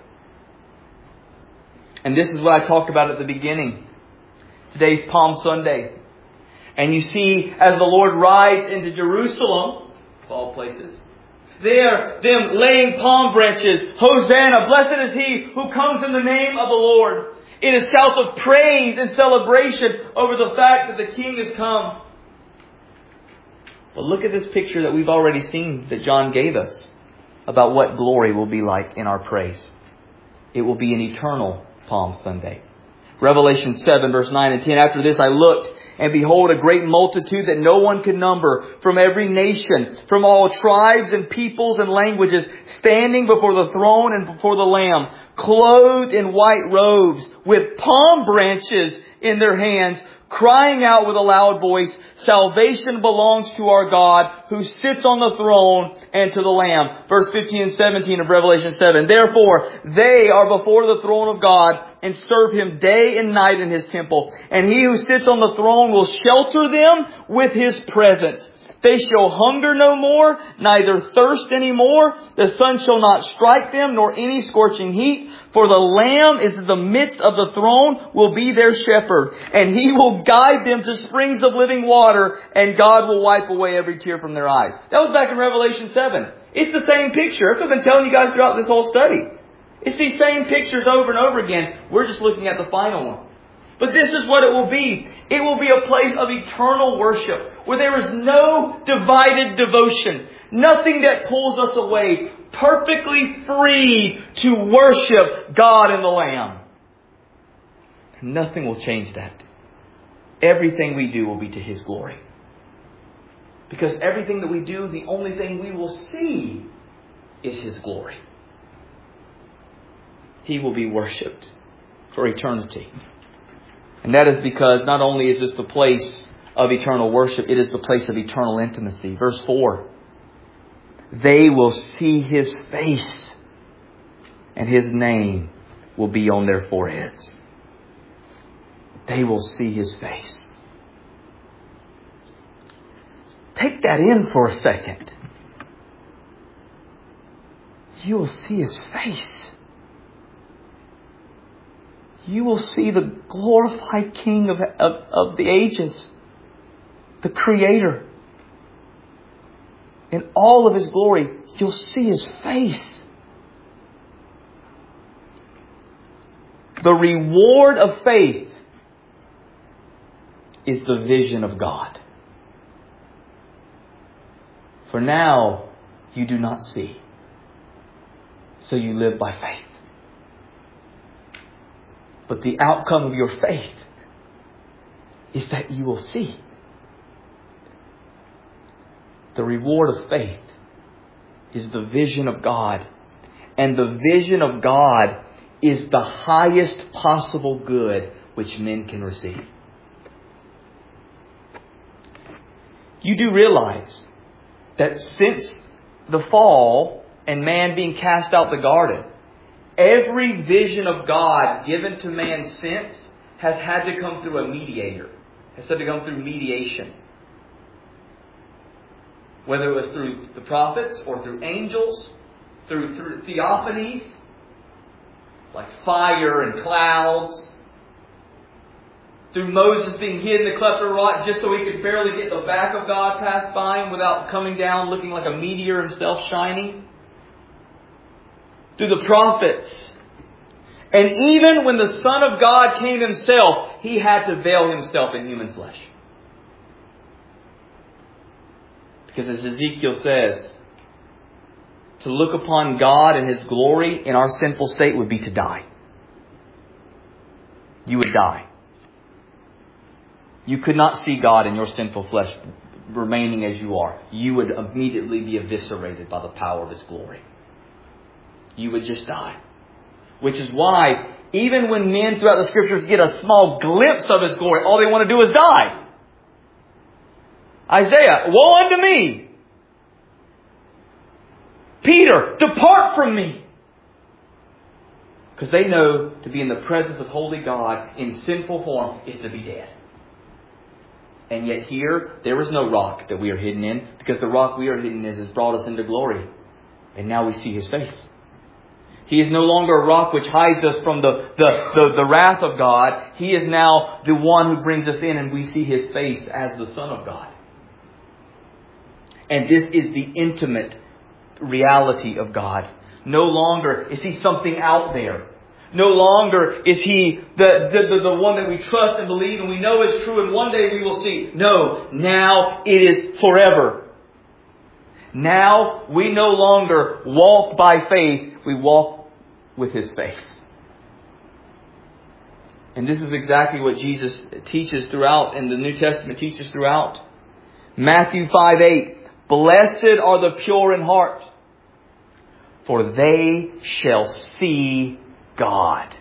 And this is what I talked about at the beginning. Today's Palm Sunday. And you see, as the Lord rides into Jerusalem, of all places, there, them laying palm branches. Hosanna, blessed is He who comes in the name of the Lord. It is shouts of praise and celebration over the fact that the King has come. But look at this picture that we've already seen that John gave us about what glory will be like in our praise. It will be an eternal Palm Sunday. Revelation seven, verse nine and ten. After this I looked, and behold, a great multitude that no one could number, from every nation, from all tribes and peoples and languages, standing before the throne and before the Lamb, clothed in white robes, with palm branches in their hands, crying out with a loud voice, salvation belongs to our God who sits on the throne and to the Lamb. Verse fifteen and seventeen of Revelation seven. Therefore, they are before the throne of God and serve Him day and night in His temple. And He who sits on the throne will shelter them with His presence. They shall hunger no more, neither thirst any more. The sun shall not strike them, nor any scorching heat. For the Lamb is in the midst of the throne, will be their shepherd. And He will guide them to springs of living water, and God will wipe away every tear from their eyes. That was back in Revelation seven. It's the same picture. I've been telling you guys throughout this whole study. It's these same pictures over and over again. We're just looking at the final one. But this is what it will be. It will be a place of eternal worship where there is no divided devotion. Nothing that pulls us away. Perfectly free to worship God and the Lamb. Nothing will change that. Everything we do will be to His glory. Because everything that we do, the only thing we will see is His glory. He will be worshipped for eternity. And that is because not only is this the place of eternal worship, it is the place of eternal intimacy. Verse four. They will see His face, and His name will be on their foreheads. They will see His face. Take that in for a second. You will see His face. You will see the glorified King of, of, of the ages, the Creator. In all of His glory, you'll see His face. The reward of faith is the vision of God. For now, you do not see. So you live by faith. But the outcome of your faith is that you will see. The reward of faith is the vision of God. And the vision of God is the highest possible good which men can receive. You do realize that since the fall and man being cast out the garden, every vision of God given to man since has had to come through a mediator. Has had to come through mediation. Whether it was through the prophets or through angels, through, through theophanies, like fire and clouds, through Moses being hid in the cleft of the rock just so he could barely get the back of God passed by him without coming down looking like a meteor himself shining. Through the prophets. And even when the Son of God came Himself, He had to veil Himself in human flesh. Because as Ezekiel says, to look upon God and His glory in our sinful state would be to die. You would die. You could not see God in your sinful flesh remaining as you are. You would immediately be eviscerated by the power of His glory. You would just die. Which is why, even when men throughout the Scriptures get a small glimpse of His glory, all they want to do is die. Isaiah, woe unto me! Peter, depart from me! Because they know to be in the presence of holy God in sinful form is to be dead. And yet here, there is no rock that we are hidden in, because the rock we are hidden in has brought us into glory. And now we see His face. He is no longer a rock which hides us from the, the, the, the wrath of God. He is now the one who brings us in, and we see His face as the Son of God. And this is the intimate reality of God. No longer is He something out there. No longer is He the, the, the, the one that we trust and believe and we know is true and one day we will see. No, now it is forever. Now we no longer walk by faith, we walk with His face. And this is exactly what Jesus teaches throughout, and the New Testament teaches throughout. Matthew five eight. Blessed are the pure in heart, for they shall see God.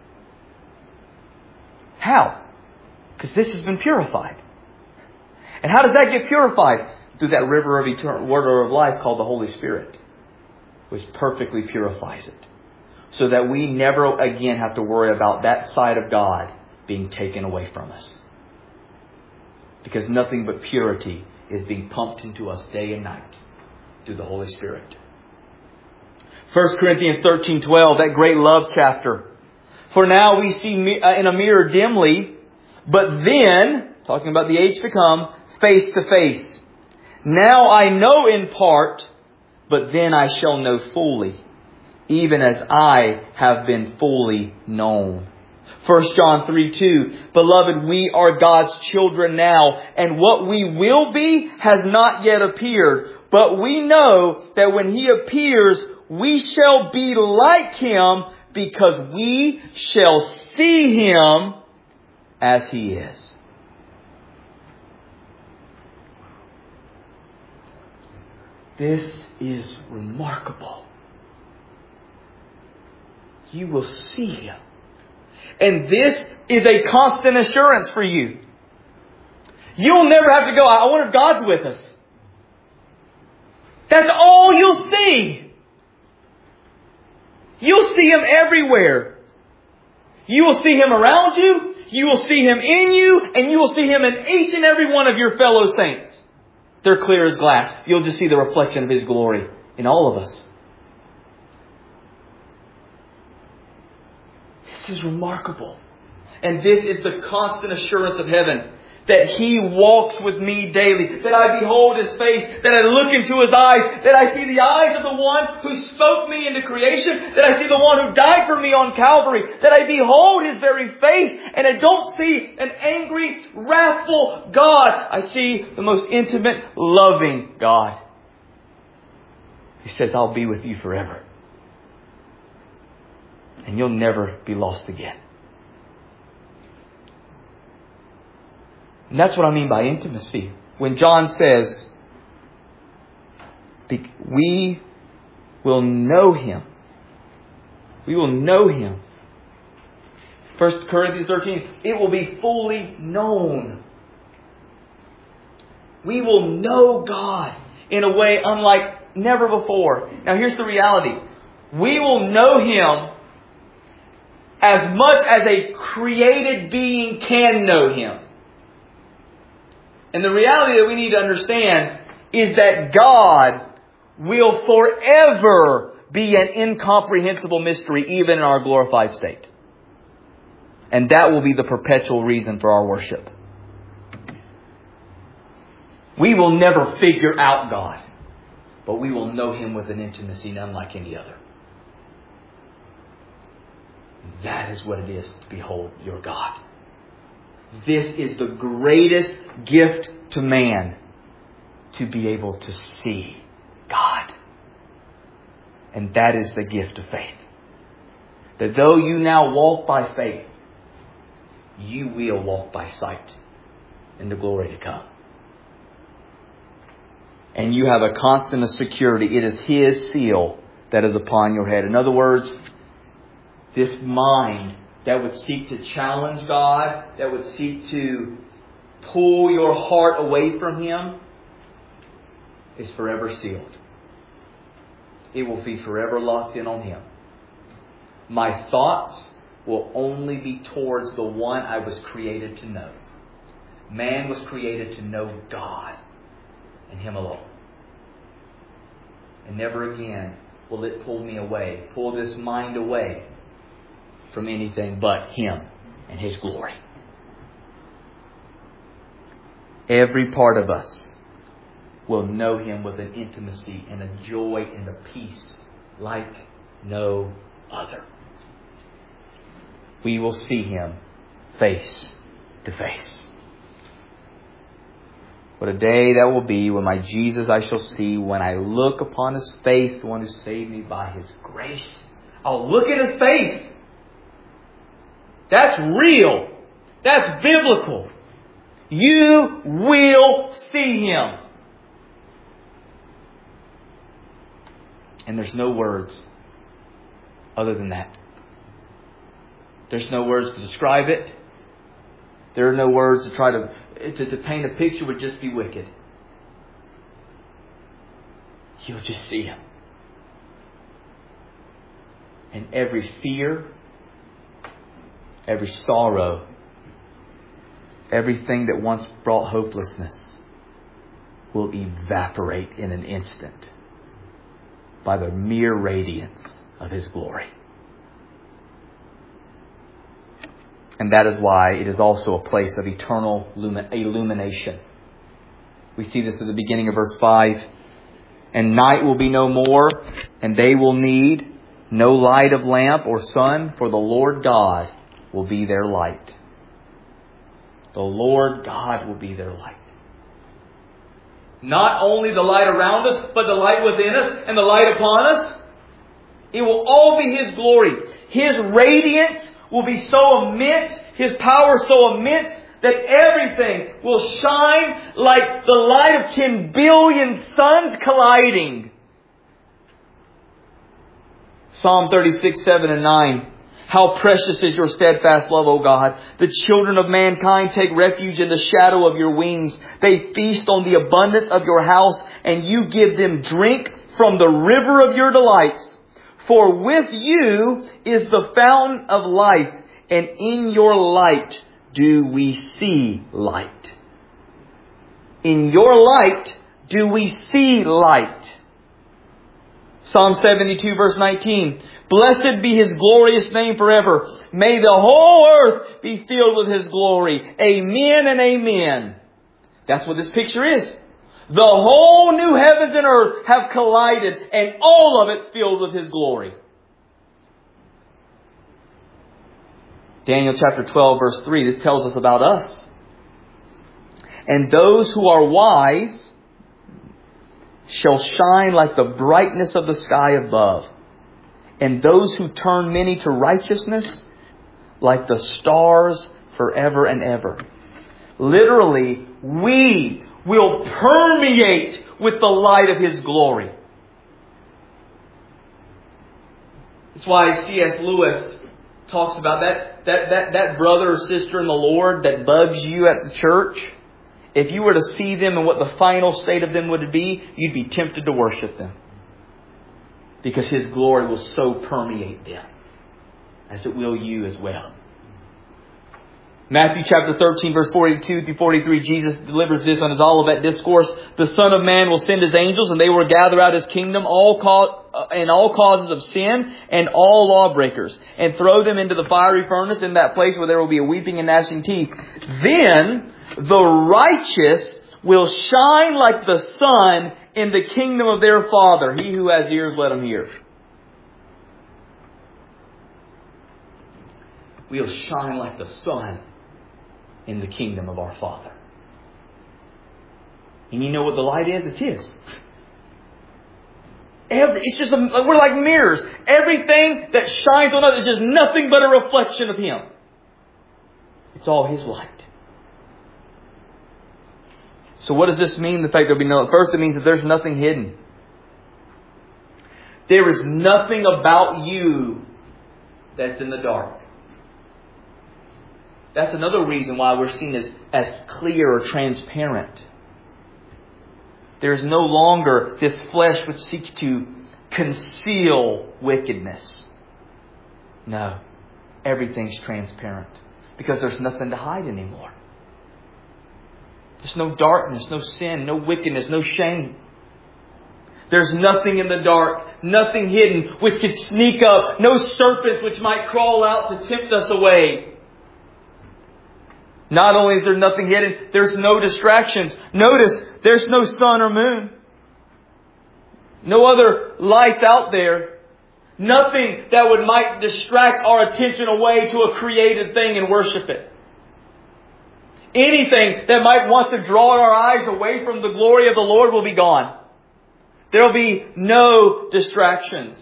How? Because this has been purified. And how does that get purified? Through that river of eternal water of life called the Holy Spirit, which perfectly purifies it. So that we never again have to worry about that side of God being taken away from us. Because nothing but purity is being pumped into us day and night through the Holy Spirit. First Corinthians thirteen twelve, that great love chapter. For now we see in a mirror dimly, but then, talking about the age to come, face to face. Now I know in part, but then I shall know fully, even as I have been fully known. First John three two, Beloved, we are God's children now, and what we will be has not yet appeared. But we know that when He appears, we shall be like Him, because we shall see Him as He is. This is remarkable. You will see Him. And this is a constant assurance for you. You'll never have to go, I wonder if God's with us. That's all you'll see. You'll see Him everywhere. You will see Him around you. You will see Him in you. And you will see Him in each and every one of your fellow saints. They're clear as glass. You'll just see the reflection of His glory in all of us. This is remarkable. And this is the constant assurance of heaven. That He walks with me daily. That I behold His face. That I look into His eyes. That I see the eyes of the one who spoke me into creation. That I see the one who died for me on Calvary. That I behold His very face. And I don't see an angry, wrathful God. I see the most intimate, loving God. He says, I'll be with you forever. And you'll never be lost again. And that's what I mean by intimacy. When John says, we will know Him. We will know Him. First Corinthians thirteen, it will be fully known. We will know God in a way unlike never before. Now here's the reality. We will know Him as much as a created being can know Him. And the reality that we need to understand is that God will forever be an incomprehensible mystery, even in our glorified state. And that will be the perpetual reason for our worship. We will never figure out God, but we will know Him with an intimacy unlike any other. That is what it is to behold your God. This is the greatest gift to man, to be able to see God. And that is the gift of faith. That though you now walk by faith, you will walk by sight in the glory to come. And you have a constant security. It is His seal that is upon your head. In other words, this mind that would seek to challenge God, that would seek to pull your heart away from Him, is forever sealed. It will be forever locked in on Him. My thoughts will only be towards the one I was created to know. Man was created to know God and Him alone. And never again will it pull me away, pull this mind away from anything but Him and His glory. Every part of us will know Him with an intimacy and a joy and a peace like no other. We will see Him face to face. What a day that will be when my Jesus I shall see, when I look upon His face, the one who saved me by His grace. I'll look at His face. That's real. That's biblical. You will see Him. And there's no words other than that. There's no words to describe it. There are no words to try to, to, to paint a picture would just be wicked. You'll just see Him. And every fear, every sorrow, everything that once brought hopelessness will evaporate in an instant by the mere radiance of His glory. And that is why it is also a place of eternal illumination. We see this at the beginning of verse five. And night will be no more, and they will need no light of lamp or sun, for the Lord God will be their light. The Lord God will be their light. Not only the light around us, but the light within us and the light upon us. It will all be His glory. His radiance will be so immense, His power so immense, that everything will shine like the light of ten billion suns colliding. Psalm thirty-six, seven and nine. How precious is your steadfast love, O God. The children of mankind take refuge in the shadow of your wings. They feast on the abundance of your house, and you give them drink from the river of your delights. For with you is the fountain of life, and in your light do we see light. In your light do we see light. Psalm seventy-two verse nineteen. Blessed be His glorious name forever. May the whole earth be filled with His glory. Amen and amen. That's what this picture is. The whole new heavens and earth have collided, and all of it's filled with His glory. Daniel chapter twelve verse three, this tells us about us. And those who are wise shall shine like the brightness of the sky above. And those who turn many to righteousness like the stars forever and ever. Literally, we will permeate with the light of His glory. That's why C S Lewis talks about that, that, that, that brother or sister in the Lord that bugs you at the church. If you were to see them and what the final state of them would be, you'd be tempted to worship them. Because His glory will so permeate them, as it will you as well. Matthew chapter thirteen verse forty-two through forty-three, Jesus delivers this on His Olivet Discourse. The Son of Man will send His angels, and they will gather out His kingdom all ca- and all causes of sin and all lawbreakers, and throw them into the fiery furnace, in that place where there will be a weeping and gnashing teeth. Then the righteous will shine like the sun in the kingdom of their Father. He who has ears, let him hear. We'll shine like the sun in the kingdom of our Father. And you know what the light is? It's His. Every, it's just a, we're like mirrors. Everything that shines on us is just nothing but a reflection of Him. It's all His light. So what does this mean? The fact that we know it. First, it means that there's nothing hidden. There is nothing about you that's in the dark. That's another reason why we're seen as, as clear or transparent. There is no longer this flesh which seeks to conceal wickedness. No. Everything's transparent. Because there's nothing to hide anymore. There's no darkness, no sin, no wickedness, no shame. There's nothing in the dark, nothing hidden which could sneak up, no serpents which might crawl out to tempt us away. Not only is there nothing hidden, there's no distractions. Notice, there's no sun or moon. No other lights out there. Nothing that would might distract our attention away to a created thing and worship it. Anything that might want to draw our eyes away from the glory of the Lord will be gone. There will be no distractions.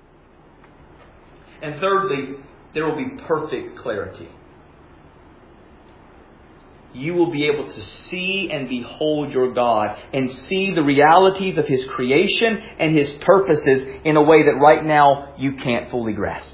And thirdly, there will be perfect clarity. You will be able to see and behold your God and see the realities of His creation and His purposes in a way that right now you can't fully grasp.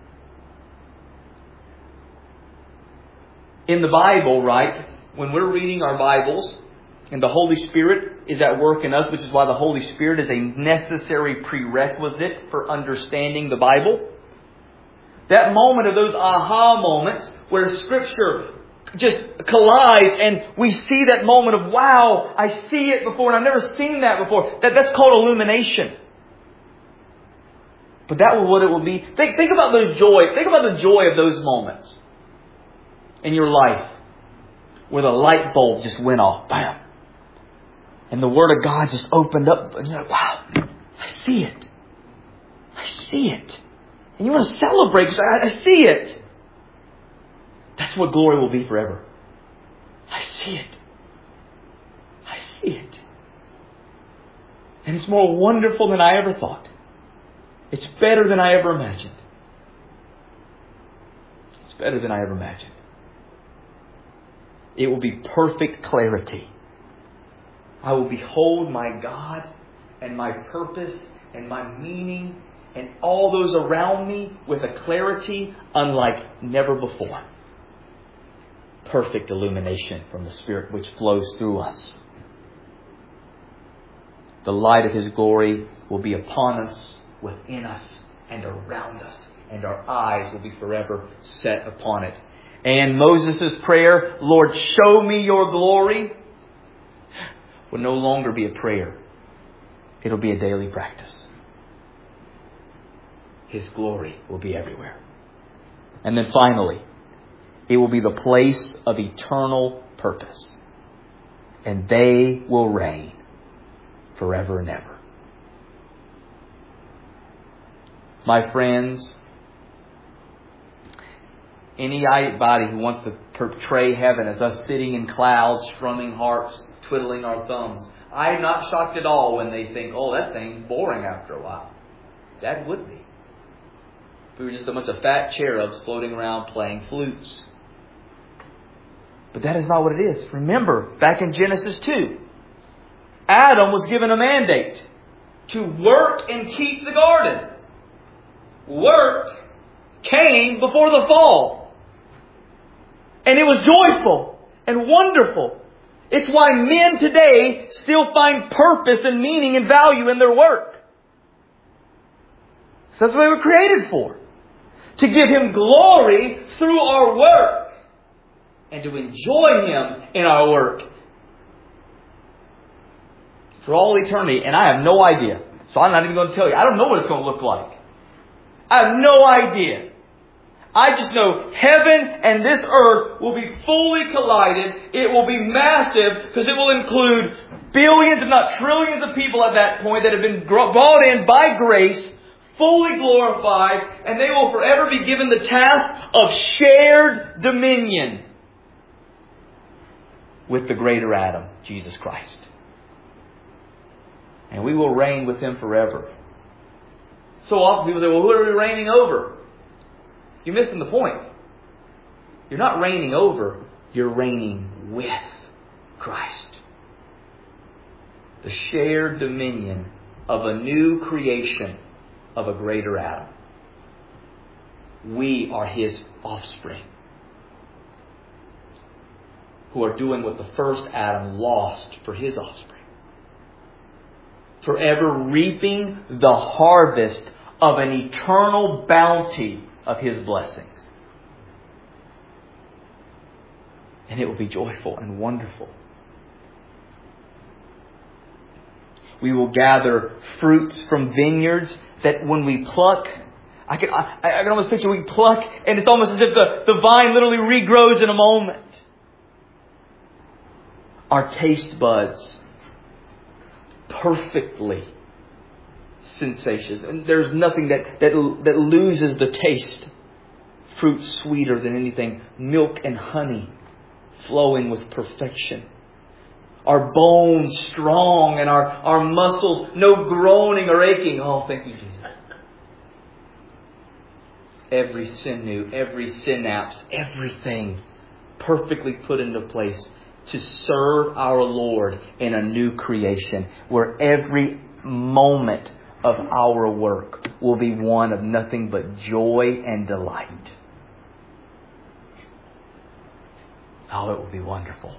In the Bible, right, when we're reading our Bibles and the Holy Spirit is at work in us, which is why the Holy Spirit is a necessary prerequisite for understanding the Bible. That moment of those aha moments where Scripture just collides and we see that moment of, wow, I see it before and I've never seen that before. That, that's called illumination. But that was what it will be. Think, think about those joy. Think about the joy of those moments in your life where the light bulb just went off. Bam. And the Word of God just opened up. And you're like, wow, I see it. I see it. And you want to celebrate because I, I see it. That's what glory will be forever. I see it. I see it. And it's more wonderful than I ever thought. It's better than I ever imagined. It's better than I ever imagined. It will be perfect clarity. I will behold my God and my purpose and my meaning and all those around me with a clarity unlike never before. Perfect illumination from the Spirit which flows through us. The light of His glory will be upon us, within us, and around us. And our eyes will be forever set upon it. And Moses' prayer, Lord, show me your glory, will no longer be a prayer. It'll be a daily practice. His glory will be everywhere. And then finally, it will be the place of eternal purpose. And they will reign forever and ever. My friends, anybody who wants to portray heaven as us sitting in clouds, strumming harps, twiddling our thumbs, I'm not shocked at all when they think, oh, that thing's boring after a while. That would be. If we were just a bunch of fat cherubs floating around playing flutes. But that is not what it is. Remember, back in Genesis two, Adam was given a mandate to work and keep the garden. Work came before the fall. And it was joyful and wonderful. It's why men today still find purpose and meaning and value in their work. So that's what we were created for. To give Him glory through our work. And to enjoy Him in our work. For all eternity. And I have no idea. So I'm not even going to tell you. I don't know what it's going to look like. I have no idea. I just know heaven and this earth will be fully collided. It will be massive because it will include billions, if not trillions of people at that point that have been brought in by grace, fully glorified, and they will forever be given the task of shared dominion with the greater Adam, Jesus Christ. And we will reign with Him forever. So often people say, well, who are we reigning over? You're missing the point. You're not reigning over, you're reigning with Christ. The shared dominion of a new creation of a greater Adam. We are His offspring, who are doing what the first Adam lost for his offspring. Forever reaping the harvest of an eternal bounty of His blessings. And it will be joyful and wonderful. We will gather fruits from vineyards that when we pluck, I can, I, I can almost picture we pluck and it's almost as if the, the vine literally regrows in a moment. Our taste buds perfectly sensations. And there's nothing that, that, that loses the taste. Fruit sweeter than anything. Milk and honey flowing with perfection. Our bones strong and our, our muscles no groaning or aching. Oh, thank you, Jesus. Every sinew, every synapse, everything perfectly put into place to serve our Lord in a new creation where every moment of our work will be one of nothing but joy and delight. Oh, it will be wonderful.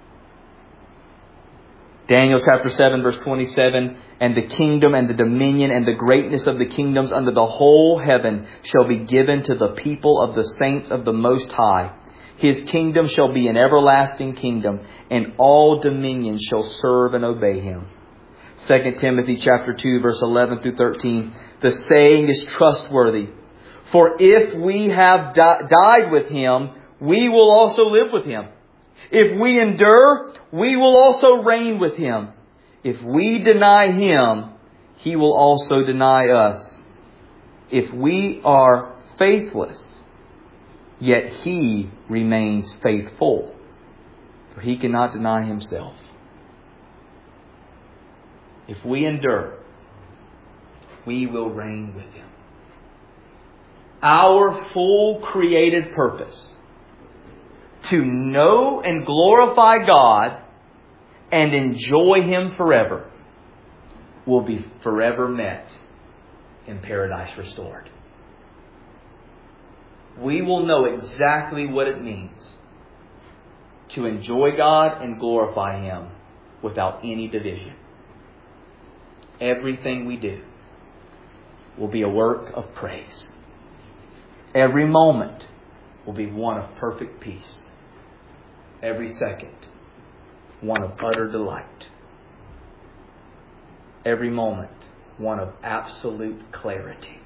Daniel chapter seven verse twenty-seven, and the kingdom and the dominion and the greatness of the kingdoms under the whole heaven shall be given to the people of the saints of the Most High. His kingdom shall be an everlasting kingdom, and all dominions shall serve and obey Him. Second Timothy chapter two verse eleven through thirteen, the saying is trustworthy. For if we have di- died with Him, we will also live with Him. If we endure, we will also reign with Him. If we deny Him, He will also deny us. If we are faithless, yet He remains faithful, for He cannot deny Himself. If we endure, we will reign with Him. Our full created purpose to know and glorify God and enjoy Him forever will be forever met in paradise restored. We will know exactly what it means to enjoy God and glorify Him without any division. Everything we do will be a work of praise. Every moment will be one of perfect peace. Every second, one of utter delight. Every moment, one of absolute clarity.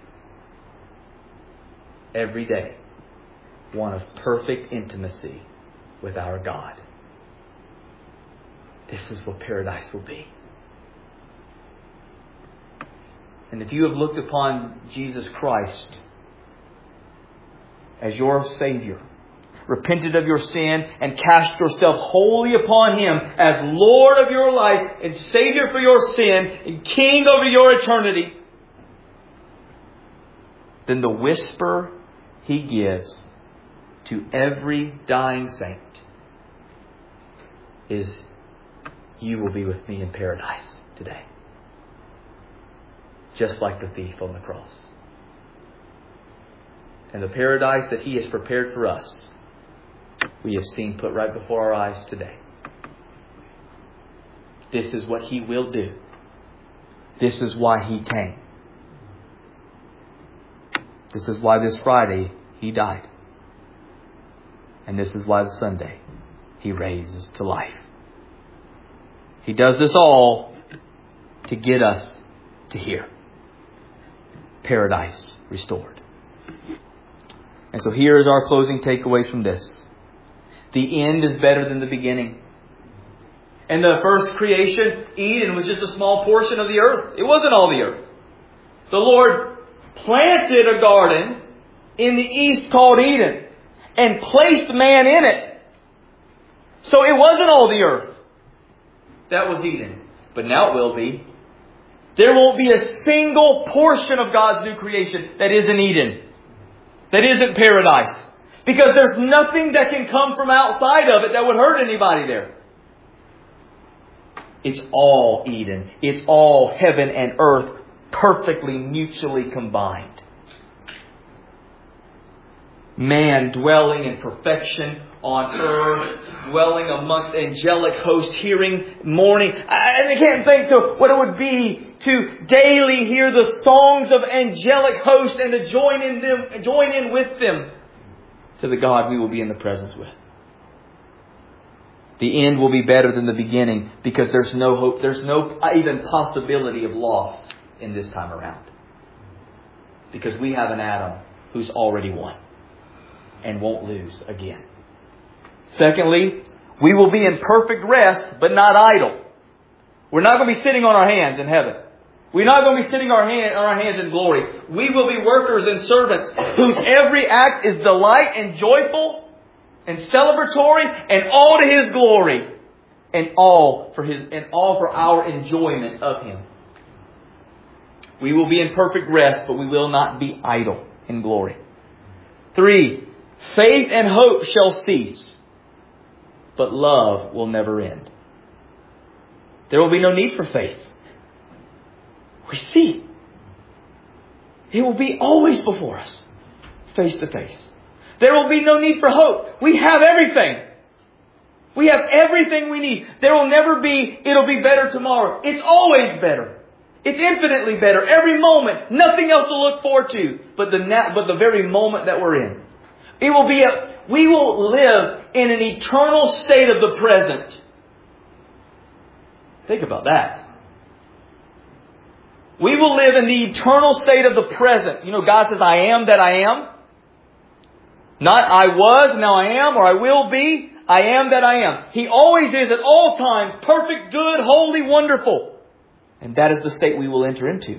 Every day, one of perfect intimacy with our God. This is what paradise will be. And if you have looked upon Jesus Christ as your Savior, repented of your sin, and cast yourself wholly upon Him as Lord of your life and Savior for your sin and King over your eternity, then the whisper He gives to every dying saint is, you will be with me in paradise today. Just like the thief on the cross. And the paradise that He has prepared for us, we have seen put right before our eyes today. This is what He will do. This is why He came. This is why this Friday He died. And this is why the Sunday He raises to life. He does this all to get us to here. Paradise restored. And so here is our closing takeaways from this. The end is better than the beginning. And the first creation, Eden, was just a small portion of the earth. It wasn't all the earth. The Lord planted a garden in the east called Eden and placed man in it. So it wasn't all the earth. That was Eden. But now it will be. There won't be a single portion of God's new creation that isn't Eden. That isn't paradise. Because there's nothing that can come from outside of it that would hurt anybody there. It's all Eden. It's all heaven and earth perfectly mutually combined. Man dwelling in perfection on earth, dwelling amongst angelic hosts, hearing morning. I, I can't think to what it would be to daily hear the songs of angelic hosts and to join in them, join in with them to the God we will be in the presence with. The end will be better than the beginning because there's no hope, there's no even possibility of loss in this time around. Because we have an Adam who's already won and won't lose again. Secondly, we will be in perfect rest, but not idle. We're not going to be sitting on our hands in heaven. We're not going to be sitting our hand, on our hands in glory. We will be workers and servants whose every act is delight and joyful and celebratory and all to His glory and all for His and all for our enjoyment of Him. We will be in perfect rest, but we will not be idle in glory. Three, faith and hope shall cease, but love will never end. There will be no need for faith. We see. It will be always before us, face to face. There will be no need for hope. We have everything. We have everything we need. There will never be, it'll be better tomorrow. It's always better. It's infinitely better. Every moment. Nothing else to look forward to but the, but the very moment that we're in. It will be a, we will live in an eternal state of the present. Think about that. We will live in the eternal state of the present. You know, God says, I am that I am. Not I was, now I am, or I will be. I am that I am. He always is at all times perfect, good, holy, wonderful. And that is the state we will enter into.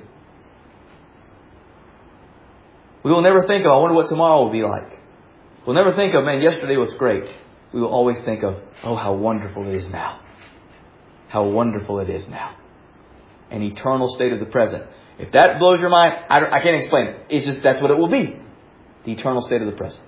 We will never think of, I wonder what tomorrow will be like. We'll never think of, man, yesterday was great. We will always think of, oh, how wonderful it is now. How wonderful it is now. An eternal state of the present. If that blows your mind, I, don't, I can't explain it. It's just, that's what it will be. The eternal state of the present.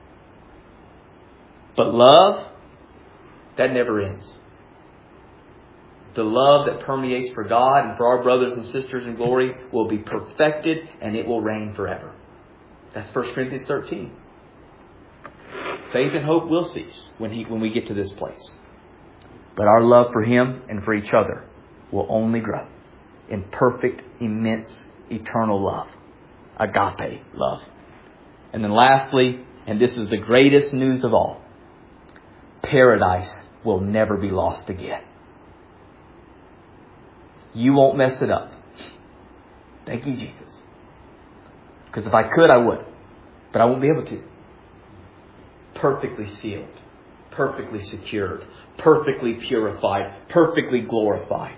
But love, that never ends. The love that permeates for God and for our brothers and sisters in glory will be perfected and it will reign forever. That's First Corinthians thirteen. Faith and hope will cease when he when we get to this place. But our love for Him and for each other will only grow in perfect, immense, eternal love. Agape love. And then lastly, and this is the greatest news of all, paradise will never be lost again. You won't mess it up. Thank you, Jesus. Because if I could, I would. But I won't be able to. Perfectly sealed. Perfectly secured. Perfectly purified. Perfectly glorified.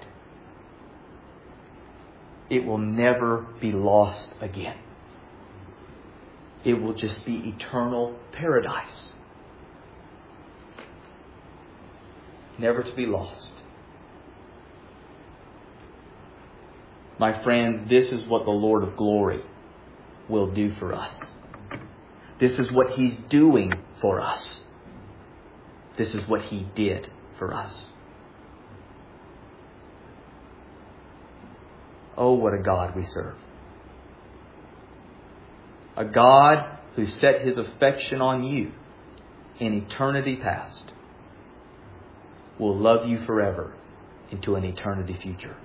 It will never be lost again. It will just be eternal paradise. Never to be lost. My friend, this is what the Lord of glory will do for us. This is what He's doing for us. This is what He did for us. Oh, what a God we serve. A God who set His affection on you in eternity past will love you forever into an eternity future.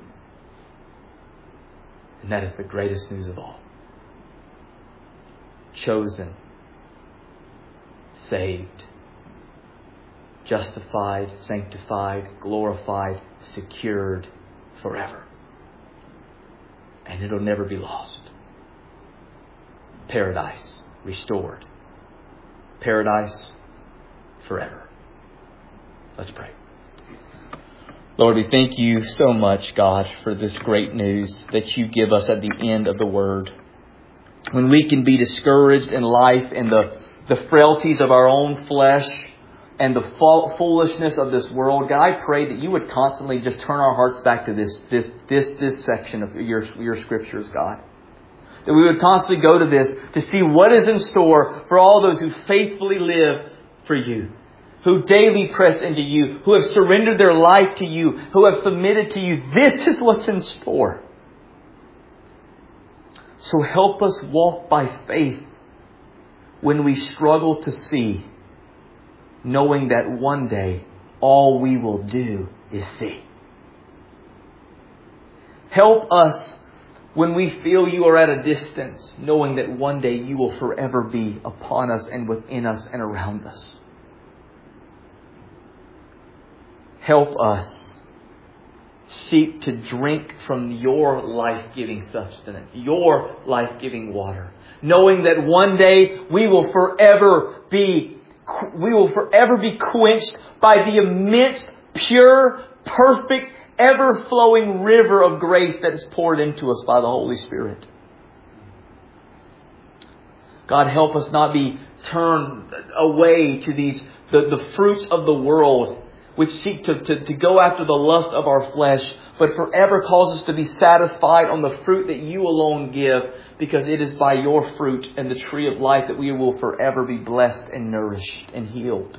And that is the greatest news of all. Chosen, saved, justified, sanctified, glorified, secured forever. And it'll never be lost. Paradise restored. Paradise forever. Let's pray. Lord, we thank You so much, God, for this great news that You give us at the end of the Word. When we can be discouraged in life and the, the frailties of our own flesh and the foolishness of this world, God, I pray that You would constantly just turn our hearts back to this, this, this, this section of your, your Scriptures, God. That we would constantly go to this to see what is in store for all those who faithfully live for You, who daily press into You, who have surrendered their life to You, who have submitted to You. This is what's in store. So help us walk by faith when we struggle to see, knowing that one day all we will do is see. Help us when we feel you are at a distance, knowing that one day you will forever be upon us and within us and around us. Help us seek to drink from your life-giving sustenance, your life-giving water, knowing that one day we will forever be, we will forever be quenched by the immense, pure, perfect, ever-flowing river of grace that is poured into us by the Holy Spirit. God, help us not be turned away to these the, the fruits of the world, which seek to, to, to go after the lust of our flesh, but forever cause us to be satisfied on the fruit that you alone give, because it is by your fruit and the tree of life that we will forever be blessed and nourished and healed.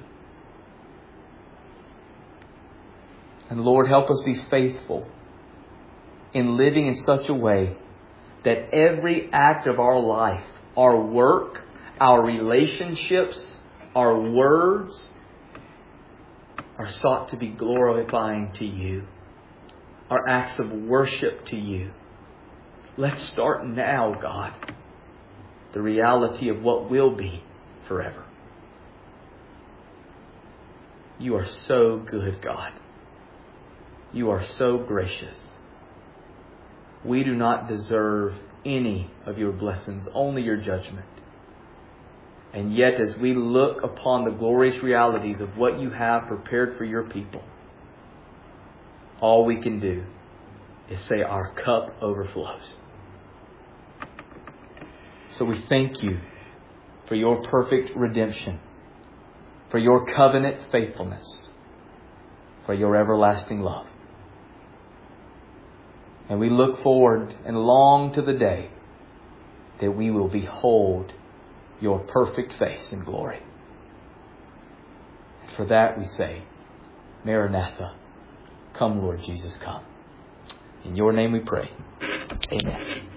And Lord, help us be faithful in living in such a way that every act of our life, our work, our relationships, our words, are sought to be glorifying to you. Our acts of worship to you. Let's start now, God, the reality of what will be forever. You are so good, God. You are so gracious. We do not deserve any of your blessings, only your judgment. And yet, as we look upon the glorious realities of what you have prepared for your people, all we can do is say our cup overflows. So we thank you for your perfect redemption, for your covenant faithfulness, for your everlasting love. And we look forward and long to the day that we will behold your perfect face in glory. And for that we say, Maranatha, come Lord Jesus, come. In your name we pray. Amen.